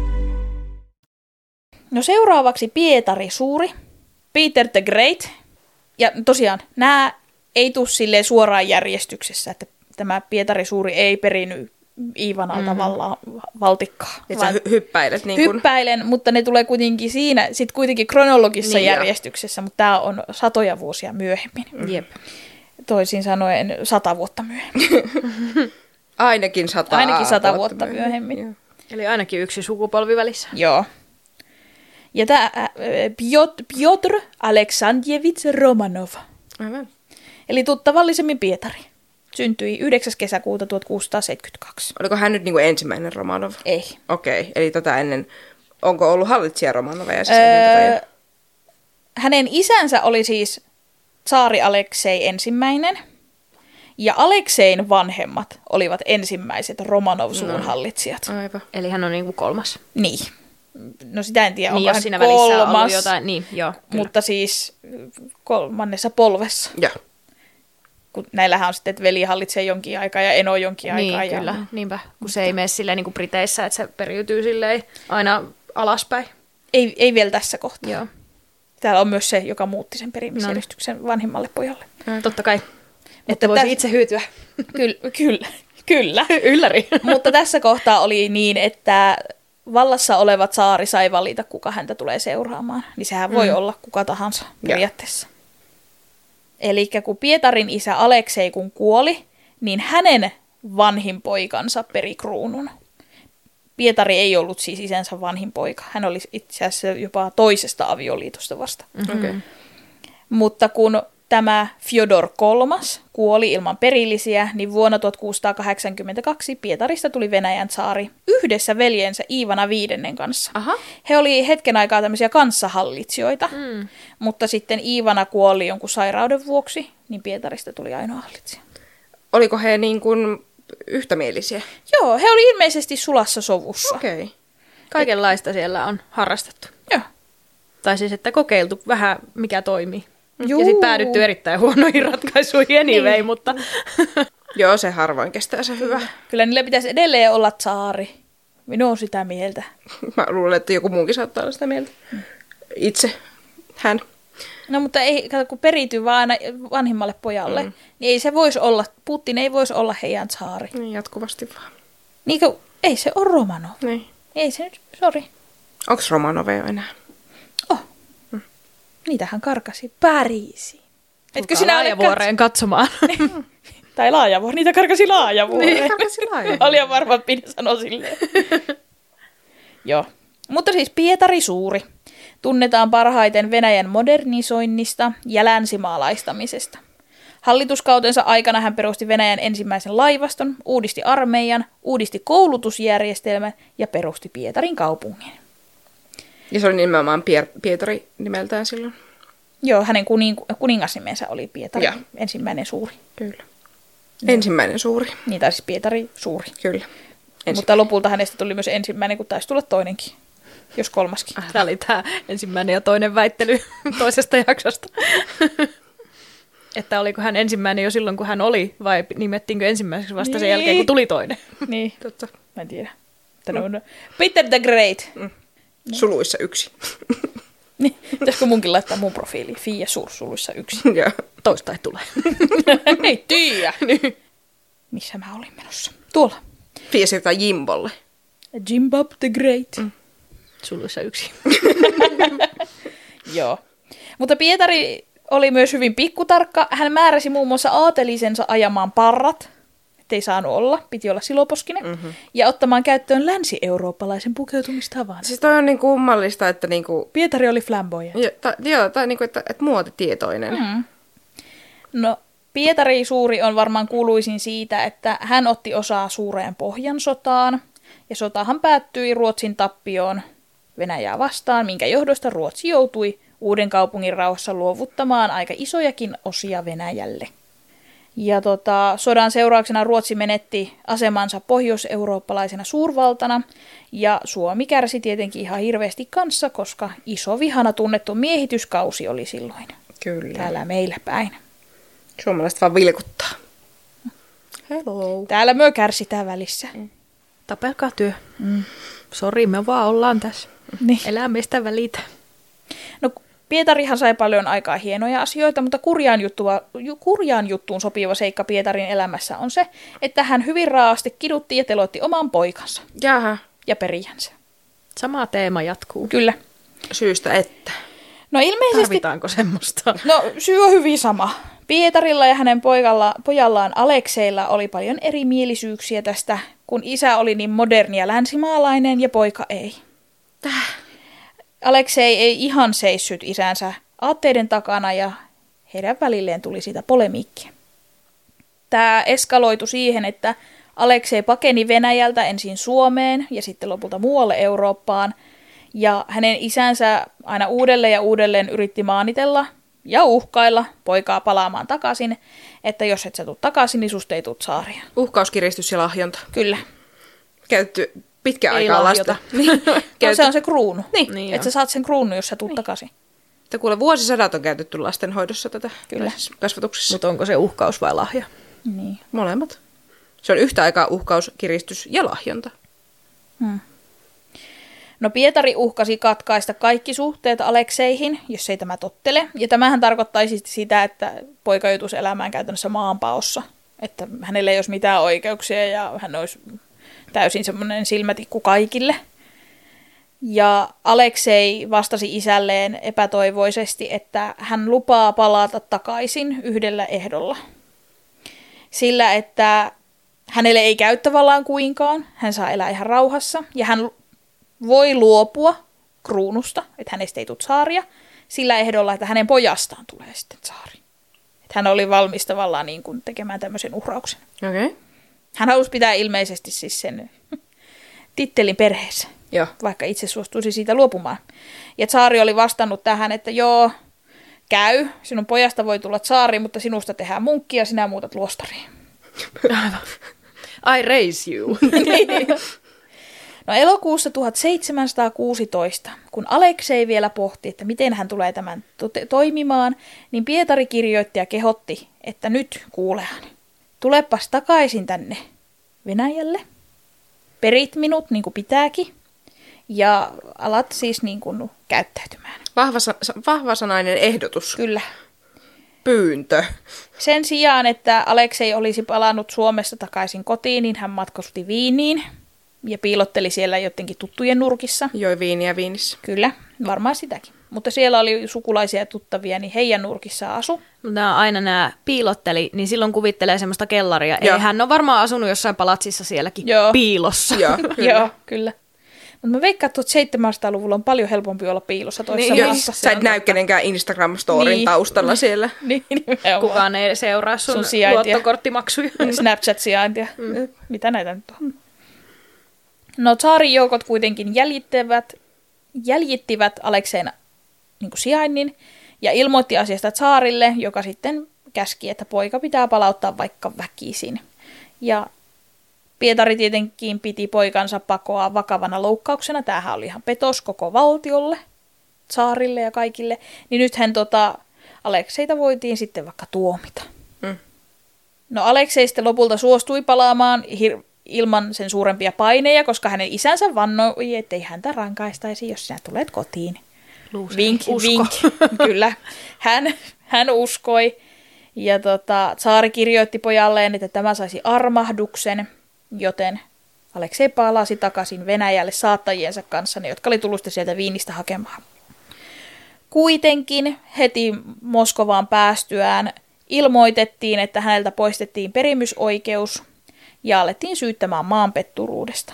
No seuraavaksi Pietari Suuri, Peter the Great. Ja tosiaan, nämä ei tule silleen suoraan järjestyksessä, että tämä Pietari Suuri ei perinyt Iivanalta mm-hmm. tavallaan valtikkaa. Että sä hy- hyppäilet niin kuin... Hyppäilen, mutta ne tulee kuitenkin siinä, sitten kuitenkin kronologisessa Niin, järjestyksessä, mutta tämä on satoja vuosia myöhemmin. Jep. Toisin sanoen sata vuotta myöhemmin. Ainakin sata, Ainakin sata vuotta myöhemmin. Joo. Eli ainakin yksi sukupolvi välissä. Joo. Ja tämä Piotr, Piotr Aleksandjevits Romanov, Aivan. eli tuttavallisemmin Pietari, syntyi yhdeksäs kesäkuuta tuhatkuusisataaseitsemänkymmentäkaksi. Oliko hän nyt niin kuin ensimmäinen Romanov? Ei. Okei, okay. Eli tätä ennen... Onko ollut hallitsija Romanoveja siis ennen tätä Öö, jo? hänen isänsä oli siis tsaari Aleksei ensimmäinen, ja Aleksein vanhemmat olivat ensimmäiset Romanov-suvun No. hallitsijat. Aivan. Eli hän on niinku kolmas. Niin. No sitä en tiedä, Niin, onko jos hän siinä välissä on ollut kolmas, jotain. Niin, joo, kyllä. mutta siis kolmannessa polvessa. Joo. Kun näillähän on sitten, että veli hallitsee jonkin aikaa ja eno jonkin Niin, aikaa. kyllä. Ja... Niinpä, kun se ei mene silleen niin kuin Briteissä, että se periytyy silleen aina alaspäin. Ei, ei vielä tässä kohtaa. Joo, Täällä on myös se, joka muutti sen perimisjärjestyksen vanhimmalle pojalle. totta kai. Että Että voisi täs- itse hyytyä. Kyllä, kyllä, kyllä. Ylläri. Mutta tässä kohtaa oli niin, että vallassa oleva tsaari sai valita, kuka häntä tulee seuraamaan. Niin sehän voi mm. olla kuka tahansa periaatteessa. Eli kun Pietarin isä Aleksei kun kuoli, niin hänen vanhin poikansa peri kruunun. Pietari ei ollut siis isänsä vanhin poika. Hän oli itse asiassa jopa toisesta avioliitosta vasta. Mm-hmm. Okay. Mutta kun tämä Fjodor kolmas kuoli ilman perillisiä, niin vuonna tuhatkuusisataakahdeksankymmentäkaksi Pietarista tuli Venäjän tsaari yhdessä veljensä Iivana viidennen kanssa. Aha. He oli hetken aikaa tämmöisiä kanssahallitsijoita, mm. mutta sitten Iivana kuoli jonkun sairauden vuoksi, niin Pietarista tuli ainoa hallitsija. Oliko he niin kuin yhtämielisiä? Joo, he oli ilmeisesti sulassa sovussa. Okei. Okay. Kaikenlaista siellä on harrastettu. Joo. Tai siis, että kokeiltu vähän, mikä toimii. Juu. Ja sitten päädytty erittäin huonoihin ratkaisuihin anyway, niin. mutta... Joo, se harvoin kestää se hyvä. Kyllä niillä pitäisi edelleen olla tsaari. Minä olen sitä mieltä. Mä luulen, että joku muukin saattaa olla sitä mieltä. Itse. Hän. No mutta ei, kato, kun periytyy vaan aina vanhimmalle pojalle, mm. niin ei se voisi olla, Putin ei voisi olla heidän tsaari. Niin, jatkuvasti vaan. Niin kuin, ei se ole Romanov. Niin. Ei se nyt, sori. Onks Romanoveja enää? Oh. Mm. Niitähän karkasi Pariisiin. Etkö sinä ole Laajavuoreen katso- katsomaan? Tai Laajavuori, niitä karkasi Laajavuoreen. Niin, karkasi Laajavuoreen. Oli varmaan pidä sanoa silleen. Joo. Mutta siis Pietari Suuri tunnetaan parhaiten Venäjän modernisoinnista ja länsimaalaistamisesta. Hallituskautensa aikana hän perusti Venäjän ensimmäisen laivaston, uudisti armeijan, uudisti koulutusjärjestelmän ja perusti Pietarin kaupungin. Ja se oli nimenomaan Pier- Pietari nimeltään silloin? Joo, hänen kuning- kuningasnimensä oli Pietari, ja. ensimmäinen suuri. Kyllä. Ensimmäinen suuri. Niin, tai siis Pietari Suuri. Kyllä. Mutta lopulta hänestä tuli myös ensimmäinen, kun taisi tulla toinenkin. Jos kolmaskin. Tämä oli tämä ensimmäinen ja toinen väittely toisesta jaksosta. Että oliko hän ensimmäinen jo silloin, kun hän oli, vai nimettiinkö ensimmäiseksi vasta niin. sen jälkeen, kun tuli toinen? Niin, totta. Mä en tiedä. Mm. Peter the Great. Mm. Suluissa yksi. Niin, pitäisikö munkin laittaa mun profiiliin? Fia Suur, suluissa yksi. Joo. Toista ei tule. Ei tiedä. Niin. Missä mä olin menossa? Tuolla. Fia siirtää Jimbolle. Jimbob the Great. Mm. Suluissa yksi. Joo. Mutta Pietari oli myös hyvin pikkutarkka. Hän määräsi muun muassa aatelisensa ajamaan parrat, ettei saanut olla, piti olla siloposkinen, mm-hmm. ja ottamaan käyttöön länsi-eurooppalaisen pukeutumistavan. Siis toi on niin kummallista, että niinku... Pietari oli flamboyant. Jo, ta, joo, tai niinku, että, että muotitietoinen. Mm. No, Pietari Suuri on varmaan kuuluisin siitä, että hän otti osaa suureen Pohjansotaan, ja sotahan päättyi Ruotsin tappioon Venäjää vastaan, minkä johdosta Ruotsi joutui Uuden kaupungin rauhassa luovuttamaan aika isojakin osia Venäjälle. Ja tota, sodan seurauksena Ruotsi menetti asemansa pohjois-eurooppalaisena suurvaltana, ja Suomi kärsi tietenkin ihan hirveästi kanssa, koska iso vihana tunnettu miehityskausi oli silloin. Kyllä. Täällä meillä päin. Suomalaiset vaan vilkuttaa. Hello. Täällä me kärsitään välissä. Mm. Tapelkaa työ. Mm. Sori, me vaan ollaan tässä. Niin. Elää meistä välitä. No, Pietarihan sai paljon aikaa hienoja asioita, mutta kurjaan, juttua, kurjaan juttuun sopiva seikka Pietarin elämässä on se, että hän hyvin raasti kidutti ja teloitti oman poikansa. Jaha. Ja perijänsä. Sama teema jatkuu. Kyllä. Syystä että. No ilmeisesti... Tarvitaanko semmoista? No syy on hyvin sama. Pietarilla ja hänen poikalla, pojallaan Alekseilla oli paljon erimielisyyksiä tästä, kun isä oli niin moderni ja länsimaalainen ja poika ei. Täh. Aleksei ei ihan seissyt isänsä aatteiden takana ja heidän välilleen tuli siitä polemiikkia. Tämä eskaloitu siihen, että Aleksei pakeni Venäjältä ensin Suomeen ja sitten lopulta muualle Eurooppaan. Ja hänen isänsä aina uudelleen ja uudelleen yritti maanitella ja uhkailla poikaa palaamaan takaisin, että jos et sä tuu takaisin, niin susta ei tuu tsaaria. Uhkauskiristys ja lahjonta. Kyllä. Käytetty pitkä ei aikaa lahjota. lasta. Niin. No, se on se kruunu. Niin. niin että sä saat sen kruunun, jos sä tuut niin. takaisin. Että kuule, vuosisadat on käytetty lastenhoidossa tätä. Kyllä. Kasvatuksessa. Mutta onko se uhkaus vai lahja? Niin. Molemmat. Se on yhtä aikaa uhkaus, kiristys ja lahjonta. Hmm. No Pietari uhkasi katkaista kaikki suhteet Alekseihin, jos ei tämä tottele. Ja tämähän tarkoittaisi sitä, että poika joutuisi elämään käytännössä maanpaossa. Että hänellä ei olisi mitään oikeuksia ja hän olisi täysin semmoinen silmätikku kaikille. Ja Aleksei vastasi isälleen epätoivoisesti, että hän lupaa palata takaisin yhdellä ehdolla. Sillä, että hänelle ei käy tavallaan kuinkaan, hän saa elää ihan rauhassa ja hän voi luopua kruunusta, että hänestä ei tule tsaaria, sillä ehdolla, että hänen pojastaan tulee sitten tsaari. Että hän oli valmis tavallaan niin kuin tekemään tämmöisen uhrauksen. Okei. Okay. Hän halusi pitää ilmeisesti siis sen tittelin perheessä, Joo. vaikka itse suostuisi siitä luopumaan. Ja tsaari oli vastannut tähän, että joo, käy, sinun pojasta voi tulla tsaari, mutta sinusta tehdään munkki ja sinä muutat luostariin. I raise you. Niin. No elokuussa tuhatseitsemänsataakuusitoista, kun Aleksei vielä pohti, että miten hän tulee tämän to- toimimaan, niin Pietari kirjoitti ja kehotti, että nyt kuulehan. Tulepas takaisin tänne Venäjälle, perit minut niin kuin pitääkin ja alat siis niin kuin käyttäytymään. Vahva, vahvasanainen ehdotus. Kyllä. Pyyntö. Sen sijaan, että Aleksei olisi palannut Suomesta takaisin kotiin, niin hän matkusti Viiniin ja piilotteli siellä jotenkin tuttujen nurkissa. Joi viiniä Viinissä. Kyllä, varmaan sitäkin. Mutta siellä oli sukulaisia ja tuttavia, niin heidän nurkissa asu. Nämä aina nämä piilotteli, niin silloin kuvittelee semmoista kellaria. Joo. Ei, hän on varmaan asunut jossain palatsissa sielläkin Joo. piilossa. Joo, kyllä. Joo, kyllä. Mutta mä veikkaan, että tuhatseitsemänsataaluvulla on paljon helpompi olla piilossa toisessa Niin, maassa. Sä et näy kenenkään Instagram-storin Niin. taustalla siellä. Niin, nimenomaan. Kukaan ei seuraa sun, Sun sijaintia. luottokorttimaksuja. Snapchat-sijaintia. Mm. Mitä näitä nyt on? No tsaarin joukot kuitenkin jäljittivät, jäljittivät Aleksein niin kuin sijainnin ja ilmoitti asiasta tsaarille, joka sitten käski, että poika pitää palauttaa vaikka väkisin. Ja Pietari tietenkin piti poikansa pakoa vakavana loukkauksena. Tämähän oli ihan petos koko valtiolle, tsaarille ja kaikille. Niin nythän tota, Alekseita voitiin sitten vaikka tuomita. Mm. No Aleksei sitten lopulta suostui palaamaan hir- ilman sen suurempia paineja, koska hänen isänsä vannoi, ettei häntä rankaistaisi, jos sinä tulet kotiin. Luuseri. Vink, Usko. vink. Kyllä. Hän, hän uskoi. Ja tota, tsaari kirjoitti pojalleen, että tämä saisi armahduksen, joten Aleksei palasi takaisin Venäjälle saattajiensa kanssa, ne, jotka oli tullut sieltä Viinistä hakemaan. Kuitenkin heti Moskovaan päästyään ilmoitettiin, että häneltä poistettiin perimysoikeus ja alettiin syyttämään maanpetturuudesta.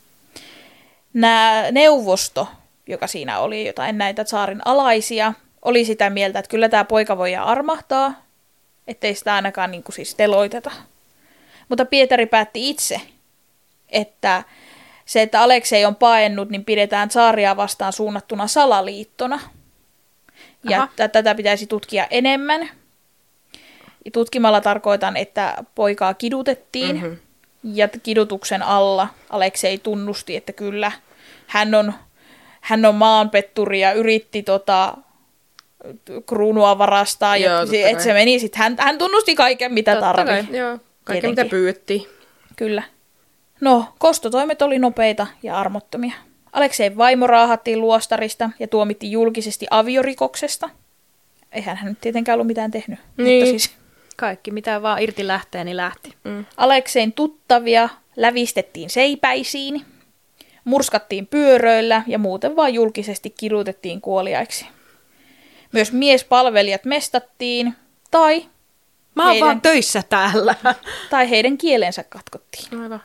Nämä neuvosto, joka siinä oli jotain näitä tsaarin alaisia, oli sitä mieltä, että kyllä tämä poika voi armahtaa, ettei sitä ainakaan niin kuin siis teloiteta. Mutta Pietari päätti itse, että se, että Aleksei on paennut, niin pidetään tsaaria vastaan suunnattuna salaliittona. Ja Aha. t- tätä pitäisi tutkia enemmän. Tutkimalla tarkoitan, että poikaa kidutettiin. Mm-hmm. Ja kidutuksen alla Aleksei tunnusti, että kyllä hän on, hän on maanpetturi ja yritti tota, kruunua varastaa. Joo, ja että se meni sit. Hän, hän tunnusti kaiken, mitä Totta tarvii. kai. Joo, kaikki Tietenkin. mitä pyydettiin. Kyllä. No, kostotoimet oli nopeita ja armottomia. Aleksei vaimo raahattiin luostarista ja tuomittiin julkisesti aviorikoksesta. Eihän hän nyt tietenkään ollut mitään tehnyt. Niin. Mutta siis Kaikki, mitä vaan irti lähtee, niin lähti. Mm. Aleksein tuttavia lävistettiin seipäisiin, murskattiin pyöröillä ja muuten vaan julkisesti kidutettiin kuoliaiksi. Myös miespalvelijat mestattiin tai, Mä oon Heidän- vaan töissä täällä. tai heidän kielensä katkottiin. Aivan.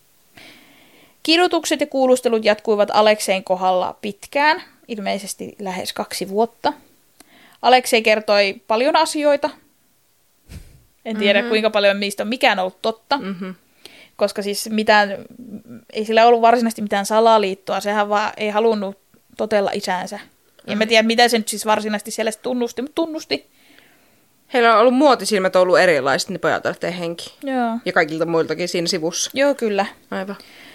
Kidutukset ja kuulustelut jatkuivat Aleksein kohdalla pitkään, ilmeisesti lähes kaksi vuotta. Aleksei kertoi paljon asioita. En tiedä, mm-hmm. kuinka paljon niistä on mikään ollut totta, Mm-hmm. koska siis mitään, ei sillä ollut varsinaisesti mitään salaliittoa. Sehän vaan ei halunnut totella isäänsä. En mä tiedä, mitä se nyt siis varsinaisesti siellä tunnusti, mutta tunnusti. Heillä on ollut muotisilmät ollut erilaiset, niin pojat lähtee henki. Joo, Ja kaikilta muiltakin siinä sivussa. Joo kyllä. Aivan.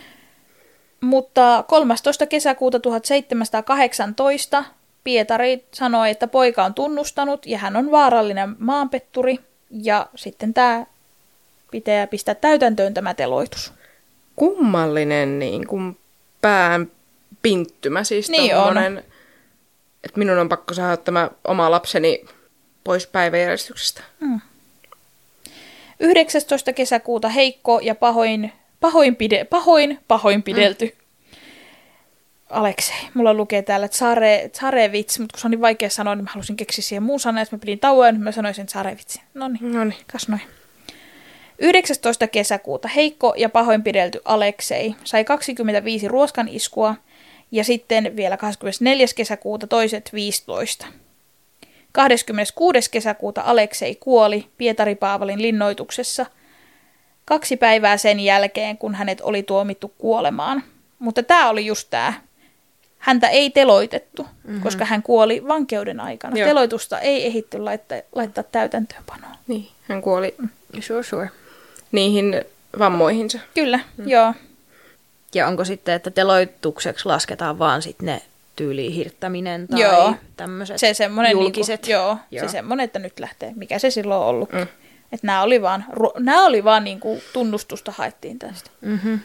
Mutta kolmastoista kesäkuuta tuhatseitsemänsataakahdeksantoista Pietari sanoi, että poika on tunnustanut ja hän on vaarallinen maanpetturi. Ja sitten tämä pitää pistää täytäntöön tämä teloitus. Kummallinen niin kuin pään pinttymä. Siis Niin tommonen, että minun on pakko saada tämä oma lapseni pois päiväjärjestyksestä. yhdeksästoista kesäkuuta heikko ja pahoin, pahoinpide, pahoin pahoinpidelty mm. Aleksei. Mulla lukee täällä tsare, tsarevits, mutta kun se on niin vaikea sanoa, niin mä halusin keksiä siihen muun sanan, että mä pidin tauon, niin mä sanoin sen tsarevitsin. Noniin, Noniin. kas noin. yhdeksästoista kesäkuuta heikko ja pahoinpidelty Aleksei sai kaksikymmentäviisi ruoskan iskua ja sitten vielä kahdeskymmenesneljäs kesäkuuta toiset viisitoista. kahdeskymmeneskuudes kesäkuuta Aleksei kuoli Pietari-Paavalin linnoituksessa kaksi päivää sen jälkeen, kun hänet oli tuomittu kuolemaan. Mutta tämä oli just tämä. Häntä ei teloitettu, mm-hmm. koska hän kuoli vankeuden aikana. Joo. Teloitusta ei ehditty laittaa, laittaa täytäntöönpanoon. Niin, hän kuoli Mm. Sure, sure. niihin vammoihinsa. Kyllä, mm. joo. Ja onko sitten, että teloitukseksi lasketaan vaan sitten ne tyyliin hirttäminen tai Joo. tämmöiset Se semmoinen julkiset? Niinku, joo, Joo. se semmoinen, että nyt lähtee. Mikä se silloin on ollut. Mm. Että nämä oli vaan, nämä oli vaan niinku tunnustusta haettiin tästä. Mm-hmm.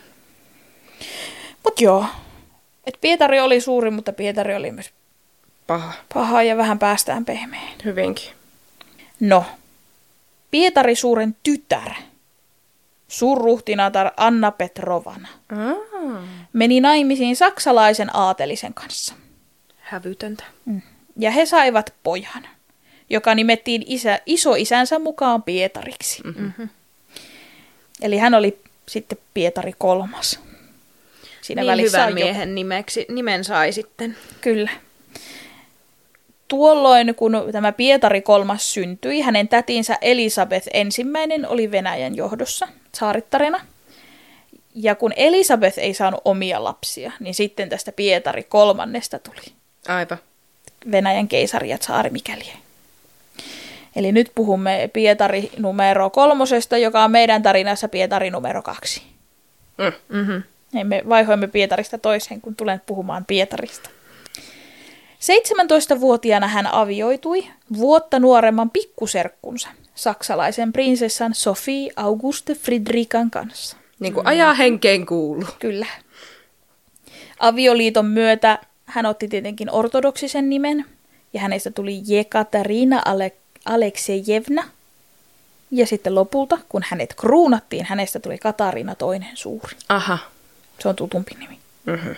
Mut joo. Et Pietari oli suuri, mutta Pietari oli myös Paha. paha ja vähän päästään pehmeään. Hyvinkin. No, Pietari suuren tytär, suurruhtinatar Anna Petrovana, Ah. meni naimisiin saksalaisen aatelisen kanssa. Hävytöntä. Ja he saivat pojan, joka nimettiin isä, isoisänsä mukaan Pietariksi. Mm-hmm. Eli hän oli sitten Pietari kolmas. Siinä Niin välissä hyvän on jo- miehen nimeksi, nimen sai sitten. Kyllä. Tuolloin, kun tämä Pietari kolmas syntyi, hänen tätinsä Elisabeth ensimmäinen oli Venäjän johdossa tsaarittarena. Ja kun Elisabeth ei saanut omia lapsia, niin sitten tästä Pietari kolmannesta tuli Aivan. Venäjän keisari ja tsaari mikäli. Eli nyt puhumme Pietari numero kolmosesta, joka on meidän tarinassa Pietari numero kaksi. Mm. Mm-hmm. Niin me vaihoimme Pietarista toiseen, kun tulen puhumaan Pietarista. seitsemäntoistavuotiaana hän avioitui vuotta nuoremman pikkuserkkunsa, saksalaisen prinsessan Sophie Auguste Friedrikan kanssa. Niin kuin ajaa henkeen kuuluu. Kyllä. Avioliiton myötä hän otti tietenkin ortodoksisen nimen, ja hänestä tuli Jekaterina Ale- Aleksejevna. Ja sitten lopulta, kun hänet kruunattiin, hänestä tuli Katarina toinen suuri. Aha. Se on tutumpi nimi. Mm-hmm.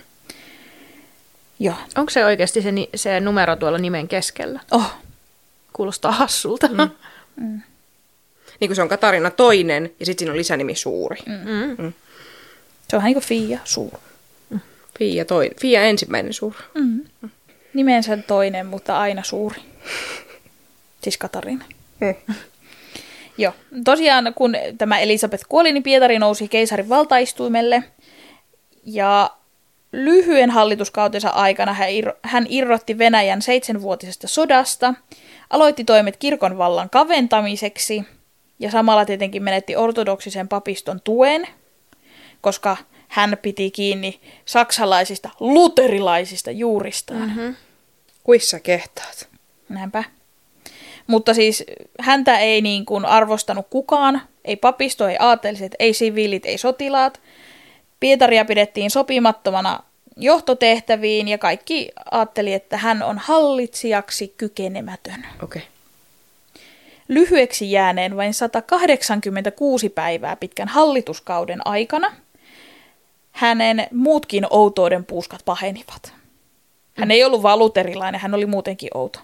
Joo. Onko se oikeasti se, ni- se numero tuolla nimen keskellä? Oh. Kuulostaa hassulta. Mm. Niin kuin se on Katarina toinen ja sitten siinä on lisänimi suuri. Mm. Mm. Se on vähän niin kuin Fia suuri. Fia, toinen. Fia ensimmäinen suuri. Mm. Nimensä toinen, mutta aina suuri. Siis Katarina. Mm. Joo. Tosiaan, kun tämä Elisabeth kuoli, niin Pietari nousi keisarin valtaistuimelle. Ja lyhyen hallituskautensa aikana hän, irro, hän irrotti Venäjän seitsemänvuotisesta sodasta, aloitti toimet kirkon vallan kaventamiseksi ja samalla tietenkin menetti ortodoksisen papiston tuen, koska hän piti kiinni saksalaisista luterilaisista juuristaan. Mm-hmm. Kuissa kehtaat? Näinpä. Mutta siis häntä ei niin kuin arvostanut kukaan, ei papisto, ei aateliset, ei siviilit, ei sotilaat. Pietaria pidettiin sopimattomana johtotehtäviin ja kaikki ajatteli, että hän on hallitsijaksi kykenemätön. Okei. Okay. Lyhyeksi jääneen vain sata kahdeksankymmentäkuusi päivää pitkän hallituskauden aikana hänen muutkin outouden puuskat pahenivat. Hän ei ollut vaan luterilainen, hän oli muutenkin outo.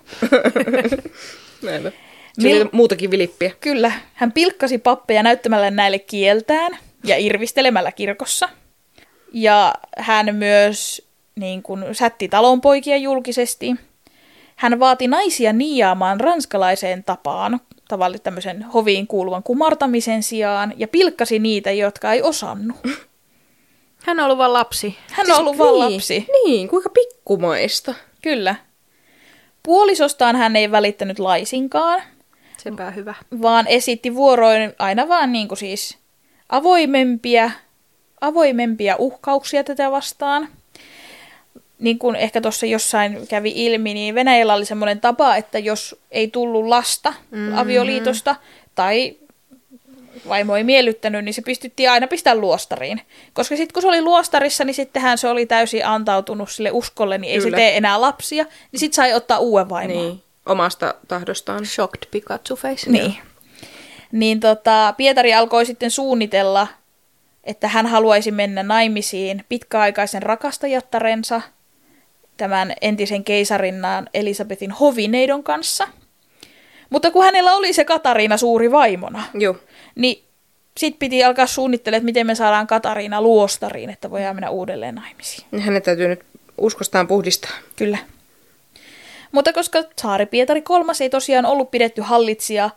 Näin. Se oli muutakin vilippiä. Kyllä, hän pilkkasi pappeja näyttämällä näille kieltään ja irvistelemällä kirkossa. Ja hän myös niin kuin, sätti talonpoikia julkisesti. Hän vaati naisia niiaamaan ranskalaiseen tapaan, tavallisesti tämmöisen hoviin kuuluvan kumartamisen sijaan, ja pilkkasi niitä, jotka ei osannut. Hän on ollut vain lapsi. Hän on ollut vaan niin, lapsi. Niin, kuinka pikkumaista. Kyllä. Puolisostaan hän ei välittänyt laisinkaan, Sepä hyvä. vaan esitti vuoroin aina vaan niin kuin siis avoimempia, avoimempia uhkauksia tätä vastaan. Niin kuin ehkä tuossa jossain kävi ilmi, niin Venäjällä oli semmoinen tapa, että jos ei tullut lasta mm-hmm. avioliitosta tai vaimo ei miellyttänyt, niin se pystyttiin aina pistämään luostariin. Koska sitten kun se oli luostarissa, niin sittenhän se oli täysin antautunut sille uskolle, niin ei Kyllä. se tee enää lapsia, niin sitten sai ottaa uuden vaimon. Niin, omasta tahdostaan. Shocked Pikachu face. Niin. Niin tota, Pietari alkoi sitten suunnitella, että hän haluaisi mennä naimisiin pitkäaikaisen rakastajattarensa, tämän entisen keisarinnaan Elisabetin hovineidon kanssa. Mutta kun hänellä oli se Katariina suuri vaimona, Joo. niin sitten piti alkaa suunnittelemaan, että miten me saadaan Katariina luostariin, että voidaan mennä uudelleen naimisiin. Hänen täytyy nyt uskostaan puhdistaa. Kyllä. Mutta koska tsaari Pietari kolmas ei tosiaan ollut pidetty hallitsija,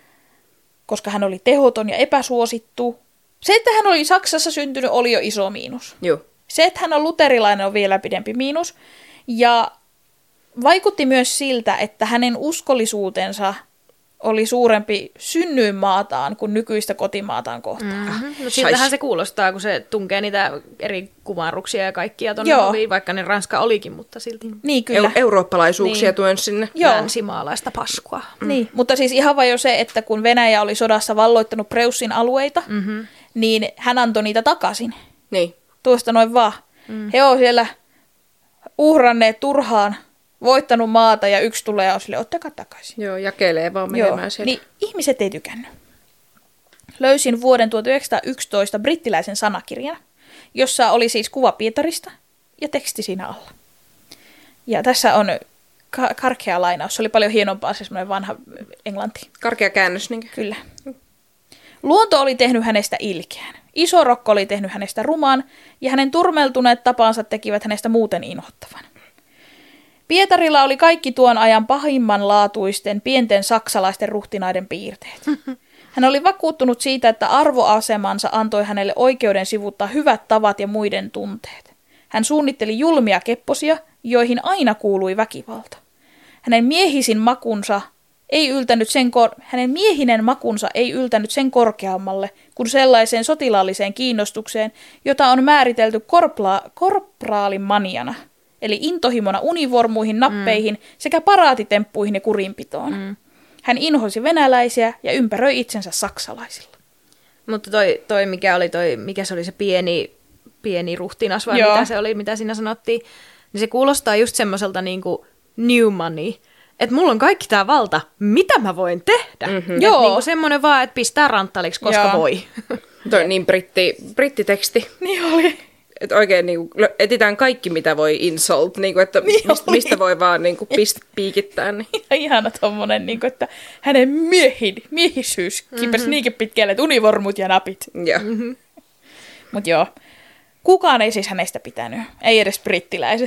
koska hän oli tehoton ja epäsuosittu, se, että hän oli Saksassa syntynyt, oli jo iso miinus. Joo. Se, että hän on luterilainen, on vielä pidempi miinus. Ja vaikutti myös siltä, että hänen uskollisuutensa oli suurempi synnyinmaataan kuin nykyistä kotimaataan kohtaan. Mm-hmm. No siltähän se kuulostaa, kun se tunkee niitä eri kumarruksia ja kaikkia tuonne Joo. oviin, vaikka ne Ranska olikin, mutta silti Niin kyllä. Eu- eurooppalaisuuksia niin. Tuen sinne. Joo. länsimaalaista paskua. Mm. Niin, mutta siis ihan vain jo se, että kun Venäjä oli sodassa valloittanut Preussin alueita, mm-hmm. niin hän antoi niitä takaisin. Niin. Tuosta noin vaan. Mm. He on siellä uhranneet turhaan, voittanut maata ja yksi tulee ja on sille, ottakaa takaisin. Joo, jakelee vaan Joo, menemään sieltä. niin ihmiset ei tykännyt. Löysin vuoden tuhatyhdeksänsataayksitoista brittiläisen sanakirjan, jossa oli siis kuva Pietarista ja teksti siinä alla. Ja tässä on ka- karkea lainaus. Se oli paljon hienompaa se semmoinen vanha englanti. Karkea käännös. Niin. Kyllä. Luonto oli tehnyt hänestä ilkeän. Iso rokko oli tehnyt hänestä ruman ja hänen turmeltuneet tapansa tekivät hänestä muuten inhottavan. Pietarilla oli kaikki tuon ajan pahimmanlaatuisten pienten saksalaisten ruhtinaiden piirteet. Hän oli vakuuttunut siitä, että arvoasemansa antoi hänelle oikeuden sivuttaa hyvät tavat ja muiden tunteet. Hän suunnitteli julmia kepposia, joihin aina kuului väkivalta. Hänen miehisin makunsa ei yltänyt sen kor- hänen miehinen makunsa ei yltänyt sen korkeammalle kuin sellaiseen sotilaalliseen kiinnostukseen, jota on määritelty korpla- korpraalin maniana, eli intohimona univormuihin, nappeihin mm. sekä paraatitemppuihin ja kurinpitoon. Mm. Hän inhosi venäläisiä ja ympäröi itsensä saksalaisilla. Mutta toi, toi mikä oli toi, mikä se oli se pieni, pieni ruhtinas vai Joo. mitä se oli, mitä siinä sanottiin, niin se kuulostaa just semmoiselta niinku new money. Että mulla on kaikki tää valta, mitä mä voin tehdä? Mm-hmm. Joo. Niinku semmoinen vaan, että pistää ranttaliksi, koska Joo. voi. Toi on niin britti, brittiteksti. Niin oli. Että oikein niin kuin, etsitään kaikki, mitä voi insult, niin kuin, että Niin mistä, oli. mistä voi vaan niin kuin, pist, piikittää. Niin. Ja ihana tommonen, niin kuin, että hänen miehin, miehisyys kipersi mm-hmm. niinkin pitkälle, että univormut ja napit. Joo. Mm-hmm. Mut joo, kukaan ei siis hänestä pitänyt, ei edes brittiläiset.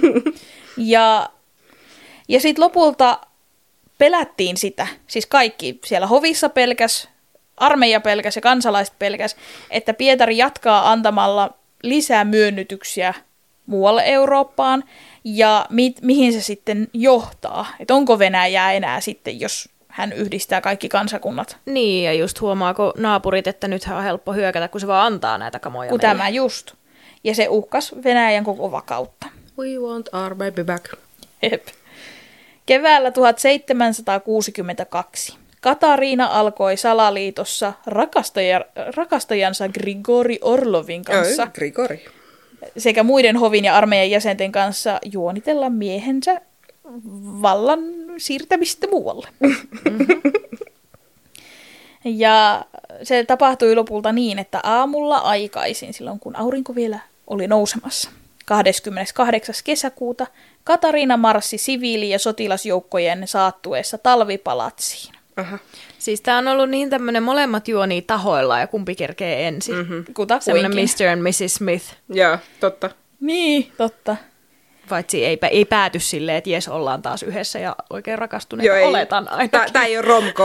ja ja sitten lopulta pelättiin sitä, siis kaikki siellä hovissa pelkäs, armeija pelkäs ja kansalaiset pelkäs, että Pietari jatkaa antamalla lisää myönnytyksiä muualle Eurooppaan ja mi- mihin se sitten johtaa. Että onko Venäjää enää sitten, jos hän yhdistää kaikki kansakunnat. Niin, ja just huomaako naapurit, että nythän on helppo hyökätä, kun se vaan antaa näitä kamoja Kun meille. tämä just. Ja se uhkas Venäjän koko vakautta. We want our baby back. Jep. Keväällä tuhatseitsemänsataakuusikymmentäkaksi Katariina alkoi salaliitossa rakastaja, rakastajansa Grigori Orlovin kanssa Oi, Grigori. sekä muiden hovin ja armeijan jäsenten kanssa juonitella miehensä vallan siirtämistä muualle. Mm-hmm. Ja se tapahtui lopulta niin, että aamulla aikaisin, silloin kun aurinko vielä oli nousemassa, kahdeskymmeneskahdeksas kesäkuuta, Katariina marssi siviili- ja sotilasjoukkojen saattuessa talvipalatsiin. Aha. Siis tää on ollut niin tämmönen molemmat juoni tahoilla ja kumpi kerkee ensin. Mm-hmm. Semmoinen Kutakuinkin. mister and missis Smith. Joo, totta. Niin, totta. Paitsi ei, ei pääty silleen, että jes, ollaan taas yhdessä ja oikein rakastuneita. Joo, ei. Oletan ainakin. Tää, tää ei ole romcom.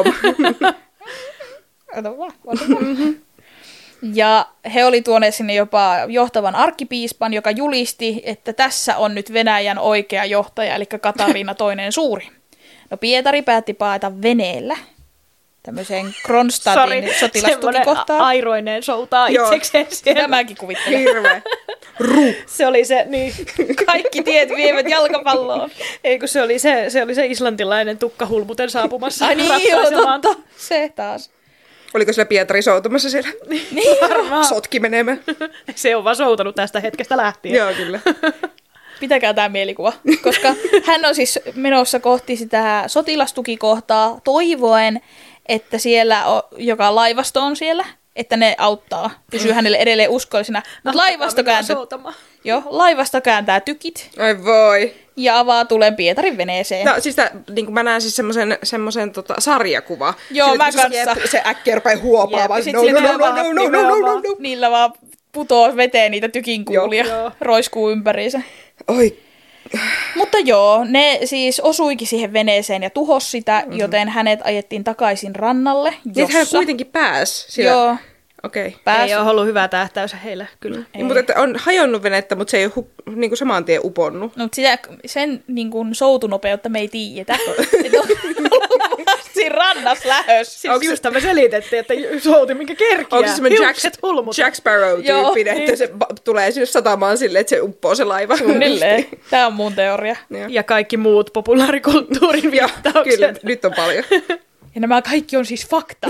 Ota vaan, ota vaan. Ja he oli tuoneet sinne jopa johtavan arkkipiispan, joka julisti, että tässä on nyt Venäjän oikea johtaja, eli Katariina toinen suuri. No Pietari päätti paeta veneellä tämmöiseen Kronstadtin sotilastukikohtaan. airoineen soutaa Joo. itsekseen siellä. Tämäkin kuvittelen. Hirveä. Se oli se, niin. Kaikki tiet vievät jalkapalloon. Ei kun se oli se, se, oli se islantilainen tukkahulmuten saapumassa. Ai niin, joo, ratkaisemaan. totta. Se taas. Oliko siellä Pietari soutumassa siellä? Niin, Sotki menemään. Se on vaan soutanut tästä hetkestä lähtien. Joo, kyllä. pitäkää tämä mielikuva, koska hän on siis menossa kohti sitä sotilastukikohtaa toivoen, että siellä, on, joka laivasto on siellä, että ne auttaa, pysyy hänelle edelleen uskollisena. Mutta laivasto, kääntö... Joo, laivasto kääntää tykit Ai voi. ja avaa tulen Pietarin veneeseen. No siis tää, niin mä näen siis semmoisen semmosen, tota, sarjakuva. Joo, Sille, mä se, kanssa. Se, se äkkiä rupeaa huopaamaan. Jep, No, sit no, sille no, no, vaan- no, no, no, no, no, no. Niillä vaan putoo veteen niitä tykinkuulia, Joo, joo. roiskuu ympäriinsä. Oi, Mutta joo, ne siis osuikin siihen veneeseen ja tuhos sitä, mm-hmm. joten hänet ajettiin takaisin rannalle, jossa... Niin, hän kuitenkin pääsi sillä... Joo. Okei. Okay. Pääs... Ei ole ollut hyvä tähtäys heille, kyllä. Niin, mutta että on hajonnut venettä, mutta se ei ole hu- niin kuin saman tien uponnut. No, sitä, sen niin kuin, soutunopeutta me ei tiedetä. Se on ollut vasta siinä rannassa lähössä. Siis just me selitettiin, että souti minkä kerkiä. Onko se semmoinen Jack, Jack Sparrow-tyyppinen, että se ba- tulee sinne satamaan silleen, että se uppoo se laiva. Suunnilleen. Tämä on mun teoria. Ja, ja kaikki muut populaarikulttuurin viittaukset. Kyllä, nyt on paljon. Ja nämä kaikki on siis faktaa.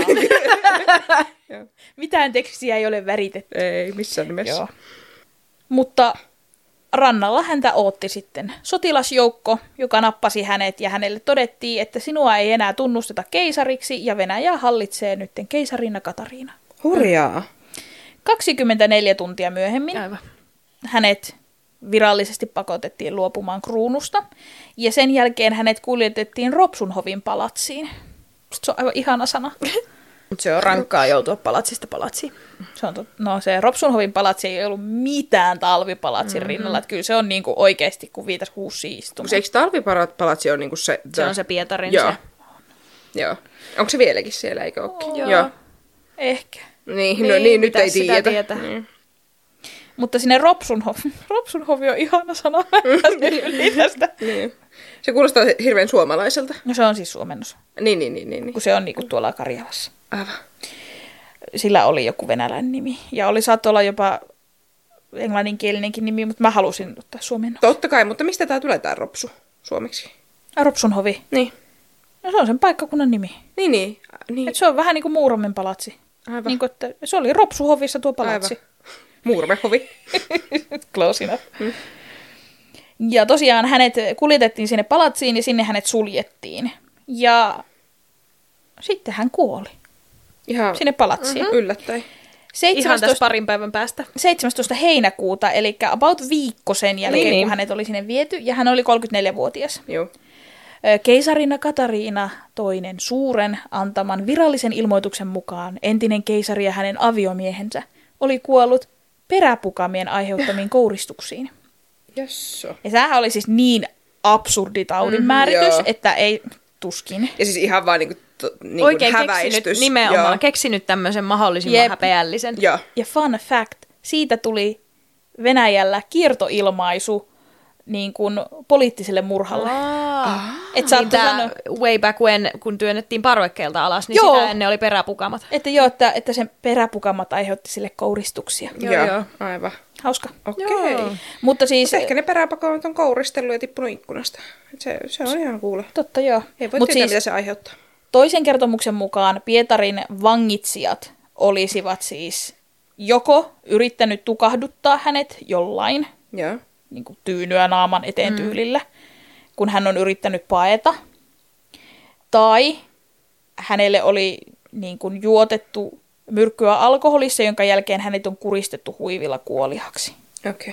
Mitään tekstiä ei ole väritetty. Ei missään nimessä. Joo. Mutta rannalla häntä ootti sitten sotilasjoukko, joka nappasi hänet ja hänelle todettiin, että sinua ei enää tunnusteta keisariksi ja Venäjä hallitsee nytten keisarina Katariina. Hurjaa. kaksikymmentäneljä tuntia myöhemmin Aivan. hänet virallisesti pakotettiin luopumaan kruunusta ja sen jälkeen hänet kuljetettiin Ropsunhovin palatsiin. Se on aivan ihana sana. Mutta se on rankkaa joutua palatsista palatsiin. Se on tot... No se Ropsunhovin palatsi ei ollut mitään talvipalatsin mm-hmm. rinnalla. Että kyllä se on niinku oikeasti kuin viitas huusi istumaan. Eikö talvipalatsi ole niinku se... Se on se Pietarin Joo. se. Joo. Onko se vieläkin siellä, eikö olekin? Joo. Joo. Ehkä. Niin, no, niin nyt ei tiedetä. Niin. Mutta sinne Ropsunhovi, Ropsunhovi on ihana sana. Yli tästä. Niin. Se kuulostaa hirveän suomalaiselta. No se on siis suomennos. Niin, niin, niin. niin. Kun se on niinku tuolla Karjalassa. Aivan. Sillä oli joku venäläinen nimi. Ja oli saattoi olla jopa englanninkielinenkin nimi, mutta mä halusin ottaa suomennos. Totta kai, mutta mistä tää tulee tää Ropsu suomeksi? Ropsunhovi. Niin. No se on sen paikkakunnan nimi. Niin, niin. niin. Et se on vähän niin kuin Muuramen palatsi. Aivan. Niin kuin, että se oli Ropsuhovissa tuo palatsi. Aivan. Muuramehovi. Close enough. Hmm. Ja tosiaan hänet kuljetettiin sinne palatsiin ja sinne hänet suljettiin. Ja sitten hän kuoli. Ihan sinne palatsiin. Mm-hmm. Yllättäen. Ihan tässä parin päivän päästä. seitsemästoista heinäkuuta, eli about viikko sen jälkeen, niin, kun niin. hänet oli sinne viety. Ja hän oli kolmekymmentäneljävuotias. Joo. Keisarina Katariina toinen suuren antaman virallisen ilmoituksen mukaan entinen keisari ja hänen aviomiehensä oli kuollut peräpukamien aiheuttamiin kouristuksiin. Jasso. Ja tämähän oli siis niin absurdi taudinmääritys, mm, että ei tuskin. Ja siis ihan vaan niinku, to, niinku oikein häväistys. keksinyt, nimenomaan Joo. keksinyt tämmöisen mahdollisimman Jep. häpeällisen. Joo. Ja fun fact, siitä tuli Venäjällä kiertoilmaisu niin kuin poliittiselle murhalle. Ah. Et Niin saattoi tää sanoa, way back when, kun työnnettiin parvekkeelta alas, niin Joo. sitä ennen oli peräpukamat. että joo, että, että sen peräpukamat aiheutti sille kouristuksia. Joo, joo. joo. Aivan. Hauska. Okei. Okay. Joo. Mutta siis... Mutta ehkä ne peräpakomat on kouristellut ja tippunut ikkunasta. Et se, se on ihan kuule. Totta joo. Ei voi Mut tietää, siis mitä se aiheuttaa. toisen kertomuksen mukaan Pietarin vangitsijat olisivat siis joko yrittänyt tukahduttaa hänet jollain, Joo. niin kuin tyynyä naaman eteen mm. tyylillä, kun hän on yrittänyt paeta. Tai hänelle oli niin kuin juotettu myrkkyä alkoholissa, jonka jälkeen hänet on kuristettu huivilla kuoliaksi. Okei. Okay.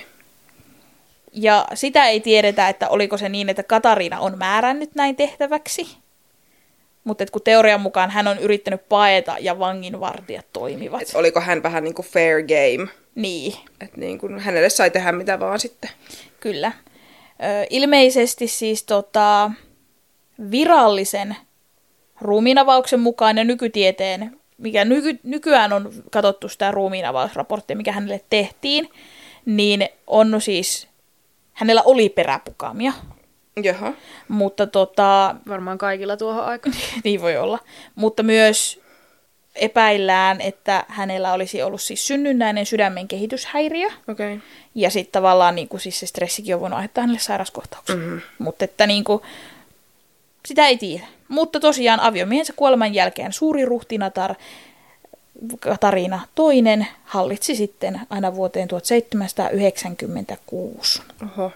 Ja sitä ei tiedetä, että oliko se niin, että Katariina on määrännyt näin tehtäväksi. Mutta kun teorian mukaan hän on yrittänyt paeta ja vanginvartijat toimivat. Et oliko hän vähän niin kuin fair game? Niin. Että niin kuin hänelle sai tehdä mitä vaan sitten. Kyllä. Ö, ilmeisesti siis tota, virallisen ruumiinavauksen mukaan ja nykytieteen, mikä nyky, nykyään on katsottu sitä ruumiinavausraporttia, mikä hänelle tehtiin, niin on siis, hänellä oli peräpukamia. Jaha. Mutta tota, Varmaan kaikilla tuohon aikaan. niin voi olla. Mutta myös epäillään, että hänellä olisi ollut siis synnynnäinen sydämen kehityshäiriö. Okei. Okay. Ja sitten tavallaan niin kuin, siis se stressikin on voinut aiheuttaa hänelle sairauskohtauksen. Mm-hmm. Mutta että niin kuin, sitä ei tiedä. Mutta tosiaan aviomiehensä kuoleman jälkeen suuri ruhtinatar Katariina toinen hallitsi sitten aina vuoteen tuhatseitsemänsataayhdeksänkymmentäkuusi. Oho.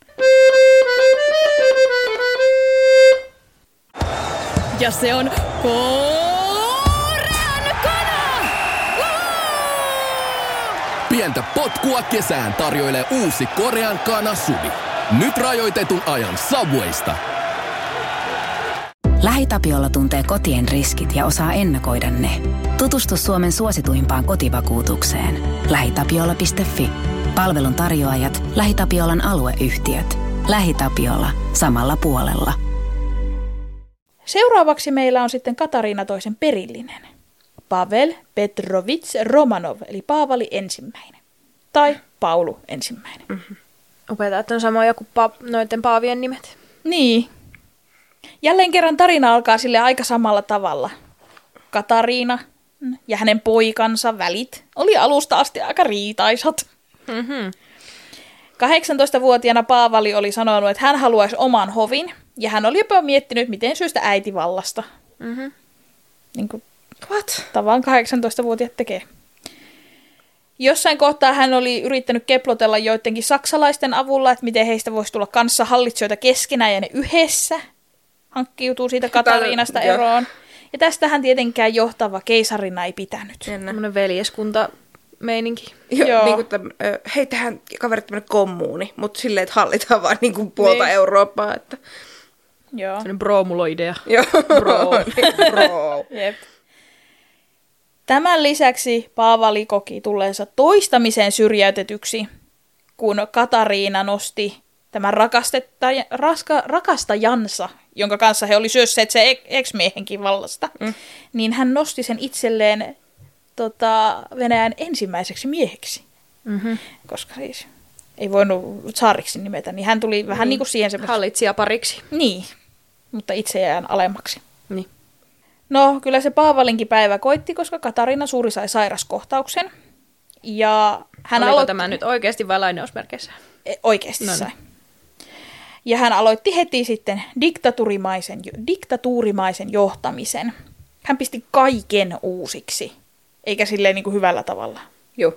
Ja se on Korean kana! Pientä potkua kesään tarjoilee uusi Korean kana Suvi. Nyt rajoitetun ajan Subwaysta. LähiTapiola tuntee kotien riskit ja osaa ennakoida ne. Tutustu Suomen suosituimpaan kotivakuutukseen. lähitapiola piste fi. Palvelun tarjoajat, LähiTapiolan alueyhtiöt. LähiTapiola. Samalla puolella. Seuraavaksi meillä on sitten Katariina toisen perillinen. Pavel Petrovits Romanov, eli Paavali ensimmäinen. Tai Paulu ensimmäinen. Mm-hmm. Upeata, että on samoja kuin pa- noiden paavien nimet. Niin. Jälleen kerran tarina alkaa sille aika samalla tavalla. Katariina ja hänen poikansa välit oli alusta asti aika riitaisat. Mm-hmm. kahdeksantoistavuotiaana Paavali oli sanonut, että hän haluaisi oman hovin, ja hän oli jopa miettinyt, miten syystä äitivallasta. Mm-hmm. Niin kuin What? Tavan kahdeksantoistavuotiaat tekee. Jossain kohtaa hän oli yrittänyt keplotella joidenkin saksalaisten avulla, että miten heistä voisi tulla kanssa hallitsijoita keskenään ja ne yhdessä hankkiutuu siitä Katariinasta eroon. Ja tästähän tietenkään johtava keisarina ei pitänyt. Tämmöinen veljeskunta meininki. Jo, Joo. niin kuin täm, hei, tehdään kaverit tämmöinen kommuuni, mutta silleen, että hallitaan vaan niin kuin puolta Niin. Eurooppaa. Että... Joo. Sellainen broomulo-idea. Joo, Bro. bro. Jep. Tämän lisäksi Paavali koki tulleensa toistamiseen syrjäytetyksi, kun Katariina nosti tämän rakastetta- raska, rakastajansa, jonka kanssa he oli syösseet se ex-miehenkin vallasta, mm. niin hän nosti sen itselleen tota, Venäjän ensimmäiseksi mieheksi. Mm-hmm. Koska siis ei voinut tsaariksi nimetä, niin hän tuli vähän niin, niin kuin siihen semmoista. Hallitsija pariksi. Niin, mutta itse jään alemmaksi. Niin. No, kyllä se Paavalinkin päivä koitti, koska Katariina suuri sai sairaskohtauksen. Ja hän Oliko aloitti... tämä nyt oikeasti vai lainausmerkeissä? E, oikeasti No niin. sai. Ja hän aloitti heti sitten diktatuurimaisen, diktatuurimaisen johtamisen. Hän pisti kaiken uusiksi, eikä silleen niin kuin hyvällä tavalla. Joo.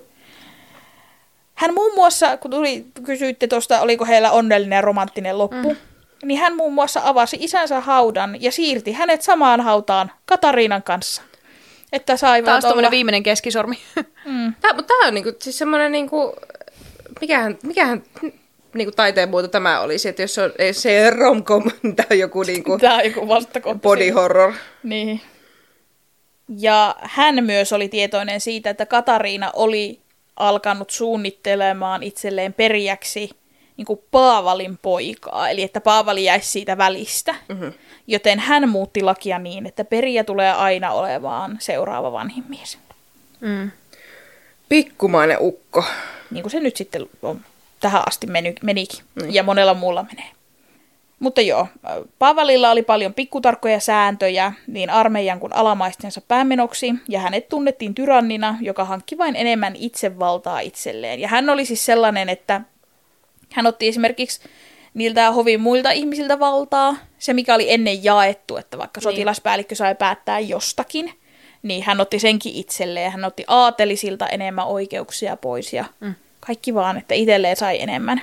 Hän muun muassa, kun tuli, kysyitte tuosta, oliko heillä onnellinen ja romanttinen loppu, mm. niin hän muun muassa avasi isänsä haudan ja siirti hänet samaan hautaan Katariinan kanssa. Että saivat Taas olla... tuommoinen viimeinen keskisormi. Mm. Tää, mutta tämä on niinku, siis semmoinen, niinku, mikähän, mikähän niinku, taiteen muoto tämä olisi, että jos se on, ei se romcom, niin tämä on joku niinku, Tämä on joku vastakohta. body horror. Niin. Ja hän myös oli tietoinen siitä, että Katariina oli alkanut suunnittelemaan itselleen perijäksi niin kuin Paavalin poikaa, eli että Paavali jäisi siitä välistä. Mm-hmm. Joten hän muutti lakia niin, että perijä tulee aina olemaan seuraava vanhin mies. Mm. Pikkumainen ukko. Niin kuin se nyt sitten on tähän asti meni, menikin, mm. ja monella muulla menee. Mutta joo, Paavalilla oli paljon pikkutarkkoja sääntöjä niin armeijan kuin alamaistensa päämenoksi, ja hänet tunnettiin tyrannina, joka hankki vain enemmän itsevaltaa itselleen. Ja hän oli siis sellainen, että hän otti esimerkiksi niiltä hovin muilta ihmisiltä valtaa, se mikä oli ennen jaettu, että vaikka sotilaspäällikkö sai päättää jostakin, niin hän otti senkin itselleen. Hän otti aatelisilta enemmän oikeuksia pois ja mm. kaikki vaan, että itselleen sai enemmän.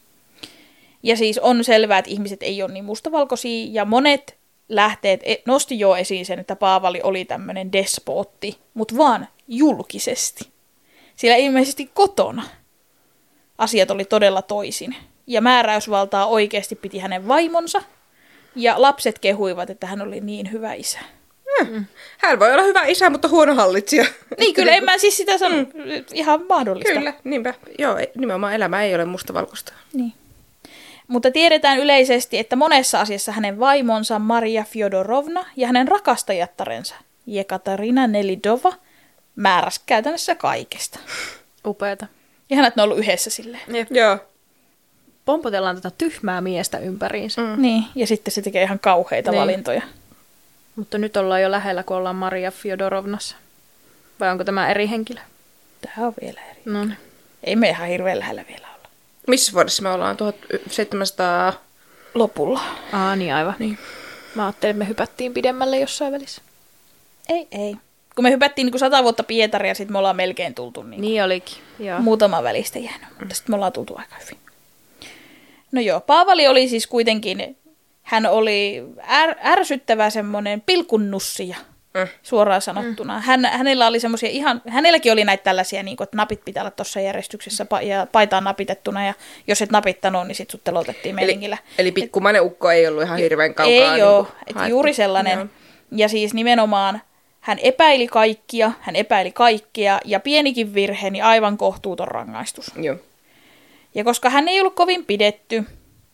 Ja siis on selvää, että ihmiset ei ole niin mustavalkoisia, ja monet lähteet nosti jo esiin sen, että Paavali oli tämmöinen despootti, mutta vaan julkisesti. Sillä ilmeisesti kotona asiat oli todella toisin. Ja määräysvaltaa oikeasti piti hänen vaimonsa, ja lapset kehuivat, että hän oli niin hyvä isä. Hmm. Hän voi olla hyvä isä, mutta huono hallitsija. Niin, kyllä en mä siis sitä sano. Mm. Ihan mahdollista. Kyllä, niinpä. Joo, nimenomaan elämä ei ole mustavalkoista. Niin. Mutta tiedetään yleisesti, että monessa asiassa hänen vaimonsa Maria Fjodorovna ja hänen rakastajattarensa Jekaterina Nelidova määräsi käytännössä kaikesta. Upeata. Ja hänet ne on ollut yhdessä silleen. Jep. Joo. Pompotellaan tätä tyhmää miestä ympäriinsä. Mm. Niin, ja sitten se tekee ihan kauheita niin. valintoja. Mutta nyt ollaan jo lähellä, kun ollaan Maria Fjodorovnassa. Vai onko tämä eri henkilö? Tämä on vielä eri. No niin. Ei me ihan hirveän lähellä vielä olla. Missä vuodessa me ollaan? tuhatseitsemänsataa Lopulla. Aa, niin aivan. Niin. Mä ajattelin, että me hypättiin pidemmälle jossain välissä. Ei, ei. Kun me hypättiin niin kuin sata vuotta Pietaria, sitten me ollaan melkein tultu niin, Niin olikin. Joo. muutama välistä jäänyt, mutta sitten me ollaan tultu aika hyvin. No joo, Paavali oli siis kuitenkin, hän oli är, ärsyttävä semmoinen pilkunnussija, mm. suoraan sanottuna. Mm. Hän, hänellä oli semmoisia ihan, hänelläkin oli näitä tällaisia, niin kuin, että napit pitää olla tuossa järjestyksessä ja paita on napitettuna, ja jos et napittanut, niin sitten sut telotettiin meilingillä. Eli, eli pikkumainen ukko ei ollut ihan hirveän kaukaa. Ei niin ole, että juuri sellainen. Joo. Ja siis nimenomaan hän epäili kaikkia, hän epäili kaikkea, ja pienikin virhe, niin aivan kohtuuton rangaistus. Joo. Ja koska hän ei ollut kovin pidetty,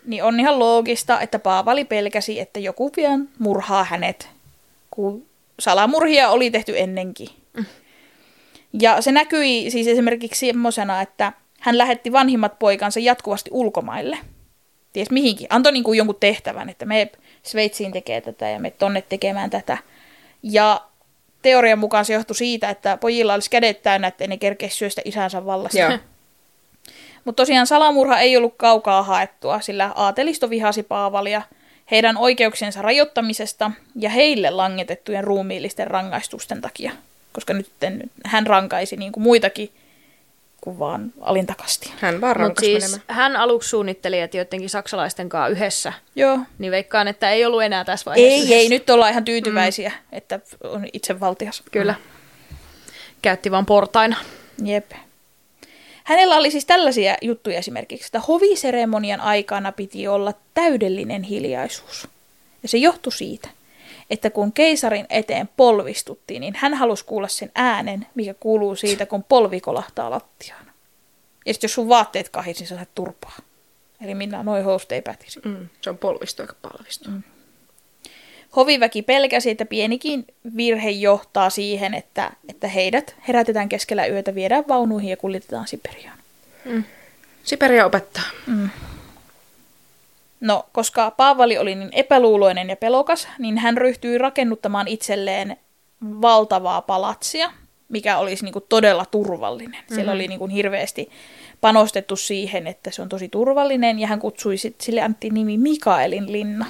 niin on ihan loogista, että Paavali pelkäsi, että joku pian murhaa hänet, kun salamurhia oli tehty ennenkin. Mm. Ja se näkyi siis esimerkiksi semmoisena, että hän lähetti vanhimmat poikansa jatkuvasti ulkomaille. Ties mihinkin. Antoi niin kuin jonkun tehtävän, että me Sveitsiin tekee tätä ja me tonne tekemään tätä. Ja teorian mukaan se johtui siitä, että pojilla olisi kädet täynnä, että ne kerkeisi syöstä isänsä vallasta. Mutta tosiaan salamurha ei ollut kaukaa haettua, sillä aatelisto vihasi Paavalia heidän oikeuksiensa rajoittamisesta ja heille langetettujen ruumiillisten rangaistusten takia. Koska nyt hän rankaisi niin kuin muitakin kuin vaan alintakasti. Hän vaan rankasi siis menemään. Hän aluksi suunnitteli, että jotenkin saksalaisten kanssa yhdessä. Joo. Niin veikkaan, että ei ollut enää tässä vaiheessa. Ei, ei, nyt ollaan ihan tyytyväisiä, mm. että on itsevaltias. Kyllä. Käytti vaan portaina. Jep. Hänellä oli siis tällaisia juttuja esimerkiksi, että hoviseremonian aikana piti olla täydellinen hiljaisuus. Ja se johtui siitä, että kun keisarin eteen polvistuttiin, niin hän halusi kuulla sen äänen, mikä kuuluu siitä, kun polvi kolahtaa lattiaan. Ja sitten jos sun vaatteet kahisi, niin sä saat turpaa. Eli minä noin housut ei pätisi. Mm, se on polvistu eikä palvistu. Mm. Hoviväki pelkäsi, että pienikin virhe johtaa siihen, että, että heidät herätetään keskellä yötä, viedään vaunuihin ja kuljetetaan Siperiaan. Mm. Siperia opettaa. Mm. No, koska Paavali oli niin epäluuloinen ja pelokas, niin hän ryhtyi rakennuttamaan itselleen valtavaa palatsia, mikä olisi niin kuin todella turvallinen. Mm-hmm. Siellä oli niin kuin hirveästi panostettu siihen, että se on tosi turvallinen, ja hän kutsui sit, sille annettiin nimi Mikaelin linna.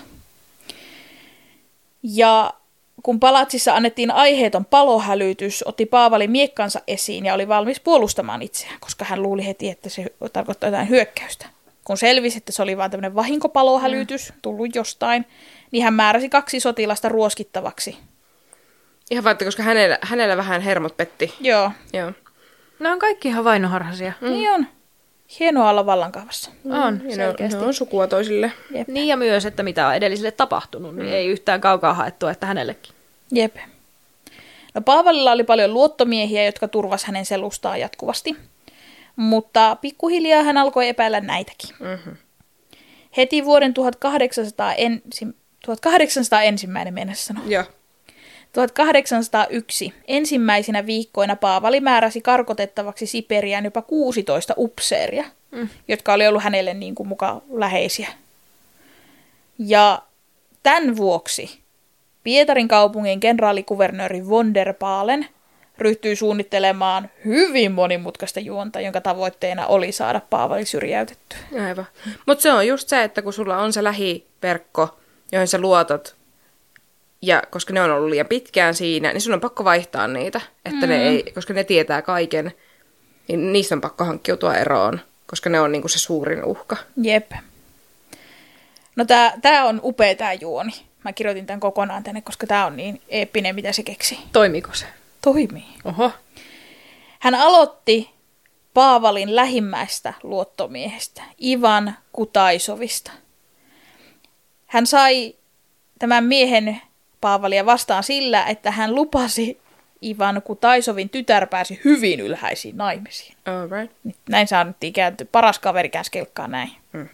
Ja kun palatsissa annettiin aiheeton palohälytys, otti Paavali miekkansa esiin ja oli valmis puolustamaan itseään, koska hän luuli heti, että se tarkoittaa jotain hyökkäystä. Kun selvisi, että se oli vain tämmöinen vahinkopalohälytys, mm. tullut jostain, niin hän määräsi kaksi sotilasta ruoskittavaksi. Ihan vaan, koska hänellä, hänellä vähän hermot petti. Joo. Joo. Ne on kaikki ihan vainoharhaisia. Mm. Niin on. Hienoa olla vallankahvassa. Mm. On, ja selkeästi. Ne on sukua toisille. Jep. Niin ja myös, että mitä on edelliselle tapahtunut, niin mm. ei yhtään kaukaa haettua, että hänellekin. Jep. No Paavalilla oli paljon luottomiehiä, jotka turvasi hänen selustaan jatkuvasti. Mutta pikkuhiljaa hän alkoi epäillä näitäkin. Mm-hmm. Heti vuoden tuhatkahdeksansataa, ensi, tuhatkahdeksansataa ensimmäinen mennessä sanoa. Joo. tuhatkahdeksansataayksi ensimmäisinä viikkoina Paavali määräsi karkotettavaksi Siperiaan jopa kuusitoista upseeria, mm. jotka oli ollut hänelle niin kuin mukaan läheisiä. Ja tämän vuoksi Pietarin kaupungin kenraalikuvernööri von der Pahlen ryhtyi suunnittelemaan hyvin monimutkaista juonta, jonka tavoitteena oli saada Paavali syrjäytettyä. Aivan. Mutta se on just se, että kun sulla on se lähiverkko, johon sä luotat, ja koska ne on ollut liian pitkään siinä, niin sun on pakko vaihtaa niitä, että mm. ne ei, koska ne tietää kaiken, niin niistä on pakko hankkiutua eroon, koska ne on niinku se suurin uhka. Jep. No tää, tää on upea tää juoni. Mä kirjoitin tämän kokonaan tänne, koska tää on niin eeppinen, mitä se keksi. Toimiko se? Toimii. Oho. Hän aloitti Paavalin lähimmäistä luottomiehestä, Ivan Kutaisovista. Hän sai tämän miehen Paavalia vastaan sillä, että hän lupasi Ivan Kutaisovin tytär pääsi hyvin ylhäisiin naimisiin. All right. Näin saanuttiin kääntyä. Paras kaveri käänsi kelkkaa näin. Mm.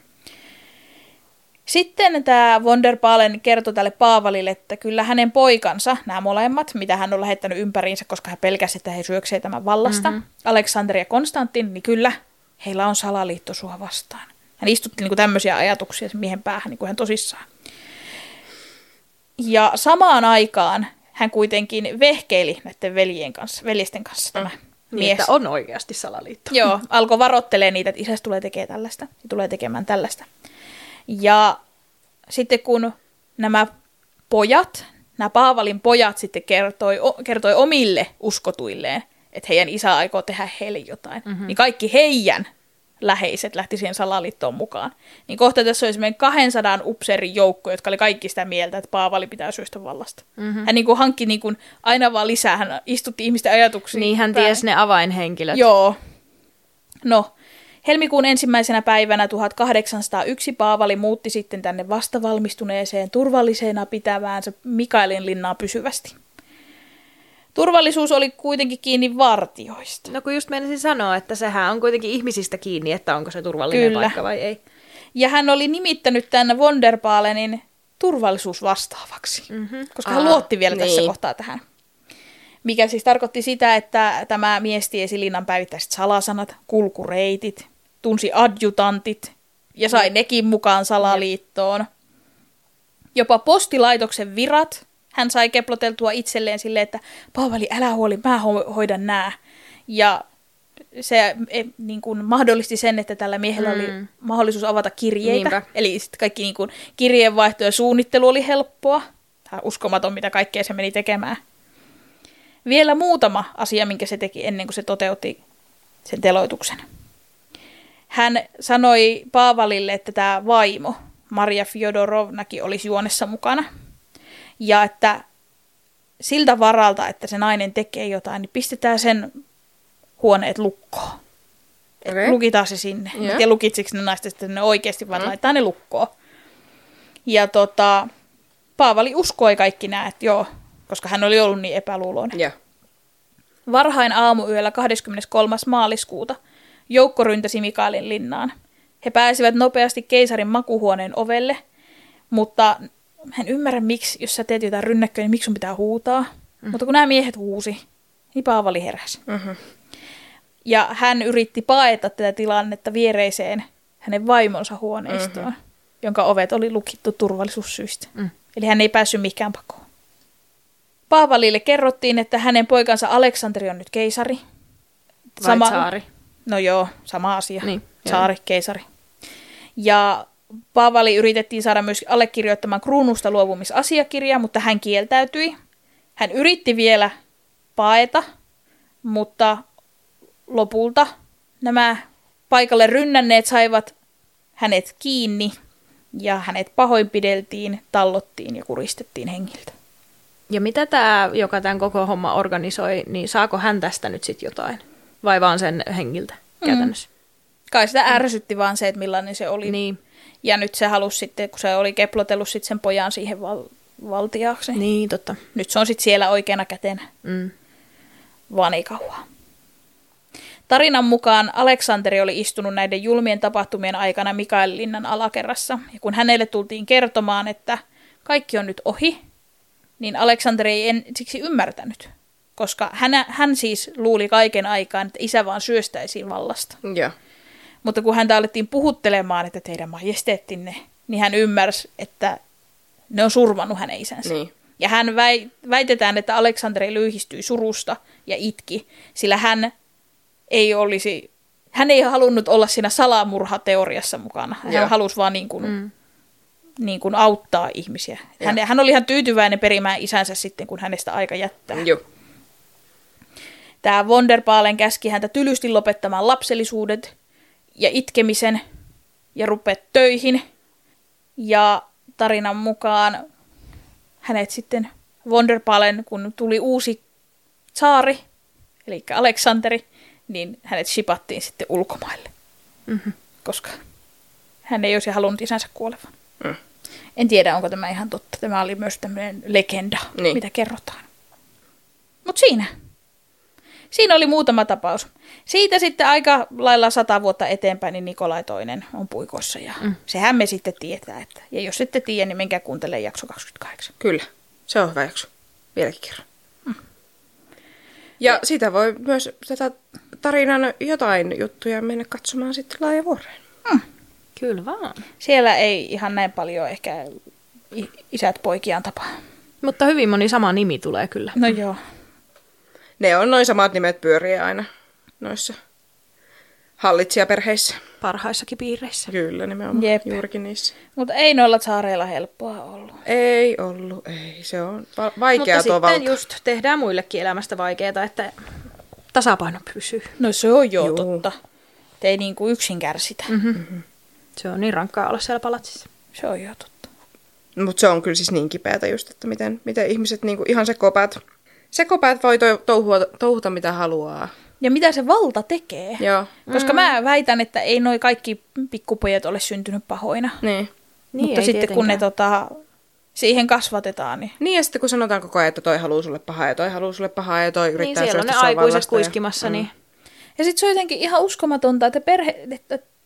Sitten tämä von der Pahlen kertoi tälle Paavalille, että kyllä hänen poikansa, nämä molemmat, mitä hän on lähettänyt ympäriinsä, koska hän pelkäsi, että he syöksee tämän vallasta, mm-hmm. Aleksander ja Konstantin, niin kyllä heillä on salaliitto sua vastaan. Hän istutti niinku tämmöisiä ajatuksia miehen päähän niinku hän tosissaan. Ja samaan aikaan hän kuitenkin vehkeili näiden veljen kanssa, veljesten kanssa tämä mm. Niin, mies. että on oikeasti salaliitto. Joo, alkoi varoittelemaan niitä, että isästä tulee tekemään tällaista ja tulee tekemään tällaista. Ja sitten kun nämä pojat, nämä Paavalin pojat sitten kertoi, kertoi omille uskotuilleen, että heidän isä aikoo tehdä heille jotain, mm-hmm. niin kaikki heidän läheiset lähti siihen salaliittoon mukaan. Niin kohta tässä oli semmoinen kahdensadan upseerin joukko, jotka oli kaikki sitä mieltä, että Paavali pitää syöstä vallasta. Mm-hmm. Hän niin kuin hankki niin kuin aina vaan lisää, hän istutti ihmisten ajatuksia. Niin hän tiesi ne avainhenkilöt. Joo. No, helmikuun ensimmäisenä päivänä tuhatkahdeksansataayksi Paavali muutti sitten tänne vastavalmistuneeseen turvallisena pitäväänsä Mikaelin linnaan pysyvästi. Turvallisuus oli kuitenkin kiinni vartioista. No kun just meinasin sanoa, että sehän on kuitenkin ihmisistä kiinni, että onko se turvallinen Kyllä. paikka vai ei. Ja hän oli nimittänyt tämän Wonderbaalenin turvallisuusvastaavaksi, mm-hmm. koska hän Aa, luotti vielä niin. tässä kohtaa tähän. Mikä siis tarkoitti sitä, että tämä mies tiesi linnan päivittäiset salasanat, kulkureitit, tunsi adjutantit ja sai mm. nekin mukaan salaliittoon. Jopa postilaitoksen virat hän sai keploteltua itselleen silleen, että Paavali, älä huoli, mä ho- hoidan nää. Ja se e, niin kuin mahdollisti sen, että tällä miehellä mm. oli mahdollisuus avata kirjeitä. Niinpä. Eli sitten kaikki niin kuin kirjeenvaihto ja suunnittelu oli helppoa. Tämä on uskomaton, mitä kaikkea se meni tekemään. Vielä muutama asia, minkä se teki ennen kuin se toteutti sen teloituksen. Hän sanoi Paavalille, että tämä vaimo, Maria Fjodorovnakin, olisi juonessa mukana. Ja että siltä varalta, että se nainen tekee jotain, niin pistetään sen huoneet lukkoon. Okay. Lukitaan se sinne. Yeah. Ja lukitsiksi ne naiset, että ne oikeasti vaan mm. laittaa ne lukkoon. Ja tota, Paavali uskoi kaikki nämä, että joo, koska hän oli ollut niin epäluuloinen. Yeah. Varhain aamuyöllä kahdeskymmeneskolmas maaliskuuta joukko ryntäsi Mikaelin linnaan. He pääsivät nopeasti keisarin makuhuoneen ovelle, mutta hän ymmärrä, miksi, jos sä teet jotain rynnäkköä, niin miksi sun pitää huutaa. Mm. Mutta kun nämä miehet huusi, niin Paavali heräsi. Mm-hmm. Ja hän yritti paeta tätä tilannetta viereiseen hänen vaimonsa huoneistoon, mm-hmm. jonka ovet oli lukittu turvallisuussyistä. Mm. Eli hän ei päässyt mihinkään pakoon. Paavalille kerrottiin, että hänen poikansa Aleksanteri on nyt keisari. Vai sama... tsaari? No joo, sama asia. Niin, tsaari, keisari. Ja Paavali yritettiin saada myös allekirjoittamaan kruunusta luovumisasiakirjaa, mutta hän kieltäytyi. Hän yritti vielä paeta, mutta lopulta nämä paikalle rynnänneet saivat hänet kiinni ja hänet pahoinpideltiin, tallottiin ja kuristettiin hengiltä. Ja mitä tämä, joka tämän koko homma organisoi, niin saako hän tästä nyt sitten jotain? Vai vaan sen hengiltä käytännössä? Mm. Kai sitä ärsytti vaan se, että millainen se oli. Niin. Ja nyt se halusi sitten, kun se oli keplotellut sit sen pojan siihen val- valtiaaksi. Niin, totta. Nyt se on sitten siellä oikeana kätenä. Mm. Vaan ei kauaa. Tarinan mukaan Aleksanteri oli istunut näiden julmien tapahtumien aikana Mikaelin linnan alakerrassa. Ja kun hänelle tultiin kertomaan, että kaikki on nyt ohi, niin Aleksanteri ei en, siksi ymmärtänyt. Koska hän, hän siis luuli kaiken aikaan, että isä vaan syöstäisi vallasta. Yeah. Mutta kun häntä alettiin puhuttelemaan, että teidän majesteettinne, niin hän ymmärsi, että ne on surmannut hänen isänsä. Niin. Ja hän väitetään, että Aleksanteri lyhistyi surusta ja itki, sillä hän ei olisi, hän ei halunnut olla siinä salamurhateoriassa mukana. Hän yeah. halusi vaan niin kuin, mm. niin kuin auttaa ihmisiä. Hän, hän oli ihan tyytyväinen perimään isänsä sitten, kun hänestä aika jättää. Joo. Tämä Wonderbaalen käski häntä tylysti lopettamaan lapsellisuudet ja itkemisen ja rupeat töihin. Ja tarinan mukaan hänet sitten Wonderbaalen, kun tuli uusi tsaari, eli Aleksanteri, niin hänet shipattiin sitten ulkomaille. Mm-hmm. Koska hän ei olisi halunnut isänsä kuolevan. Mm. En tiedä, onko tämä ihan totta. Tämä oli myös tämmöinen legenda, niin. mitä kerrotaan. Mutta siinä. Siinä oli muutama tapaus. Siitä sitten aika lailla sata vuotta eteenpäin, niin Nikolai toinen on puikoissa. Ja mm. sehän me sitten tietää. Että, ja jos ette tiedä, niin menkää kuuntelemaan jakso kaksikymmentäkahdeksan. Kyllä, se on hyvä jakso. Vieläkin kerran. Mm. Ja, ja sitä voi myös tätä tarinan jotain juttuja mennä katsomaan sitten Laajavuoreen. Mm. Kyllä vaan. Siellä ei ihan näin paljon ehkä isät poikiaan tapaa. Mutta hyvin moni sama nimi tulee kyllä. No joo. Ne on noin samat nimet pyörii aina noissa hallitsijaperheissä. Parhaissakin piireissä. Kyllä, nimenomaan. Jep. Juurikin niissä. Mutta ei noilla tsaareilla helppoa ollut. Ei ollut, ei. Se on va- vaikeaa tuo valta. Mutta sitten just tehdään muillekin elämästä vaikeaa, että tasapaino pysyy. No se on jo totta. Te ei niin kuin yksin kärsitä. Mm-hmm. Mm-hmm. Se on niin rankkaa olla siellä palatsissa. Se on jo totta. Mutta se on kyllä siis niin kipeätä just, että miten, miten ihmiset niinku ihan sekopäät, sekopäät voi to- touhua, touhuta mitä haluaa. Ja mitä se valta tekee. Joo. Koska mm. mä väitän, että ei noi kaikki pikkupojat ole syntynyt pahoina. Niin. Mutta niin, sitten tietenkään. kun ne tota, siihen kasvatetaan. Niin... niin ja sitten kun sanotaan koko ajan, että toi haluaa sulle pahaa ja toi haluaa sulle pahaa ja toi yrittää niin, syöstä siellä on ne aikuiset vallasta kuiskimassa. Ja, mm. niin. ja sitten se on jotenkin ihan uskomatonta, että, perhe, että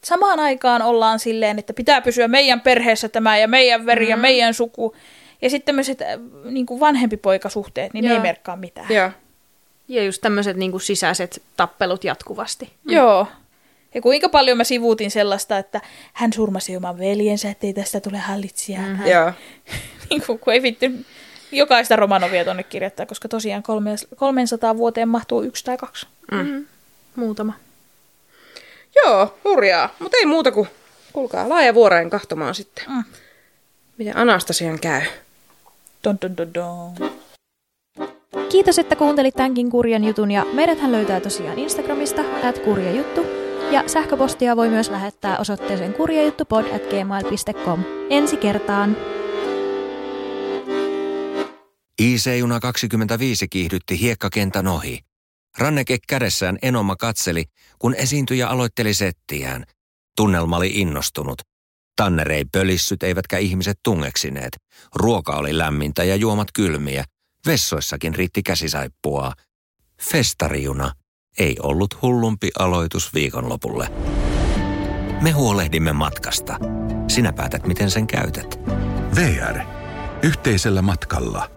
samaan aikaan ollaan silleen, että pitää pysyä meidän perheessä tämä ja meidän veri mm-hmm. ja meidän suku. Ja sitten tämmöiset niin kuin vanhempi-poikasuhteet, niin Joo. ne ei merkkaa mitään. Joo. Ja just tämmöiset niin kuin sisäiset tappelut jatkuvasti. Mm. Joo. Ja kuinka paljon mä sivuutin sellaista, että hän surmasi oman veljensä, ettei tästä tule hallitsijaa. Mm-hmm. Joo. niin kuin, kun ei vitty jokaista Romanovia tuonne kirjoittaa, koska tosiaan kolmesataa vuoteen mahtuu yksi tai kaksi. Mm-hmm. Muutama. Joo, hurjaa. Mutta ei muuta kuin kuulkaa laaja vuoreen kahtomaan sitten. Mm. Miten Anastasian käy? Dun, dun, dun, dun. Kiitos, että kuuntelit tämänkin kurjan jutun ja meidäthän löytää tosiaan Instagramista at kurjajuttu ja sähköpostia voi myös lähettää osoitteeseen kurjajuttupod at gmail piste com. Ensi kertaan! I C-juna kaksikymmentäviisi kiihdytti hiekkakentän ohi. Ranneke kädessään Enoma katseli, kun esiintyjä aloitteli settiään. Tunnelma oli innostunut. Tanner ei pölissyt eivätkä ihmiset tungeksineet. Ruoka oli lämmintä ja juomat kylmiä. Vessoissakin riitti käsisaippua. Festarijuna ei ollut hullumpi aloitus viikonlopulle. Me huolehdimme matkasta. Sinä päätät, miten sen käytät. V R. Yhteisellä matkalla.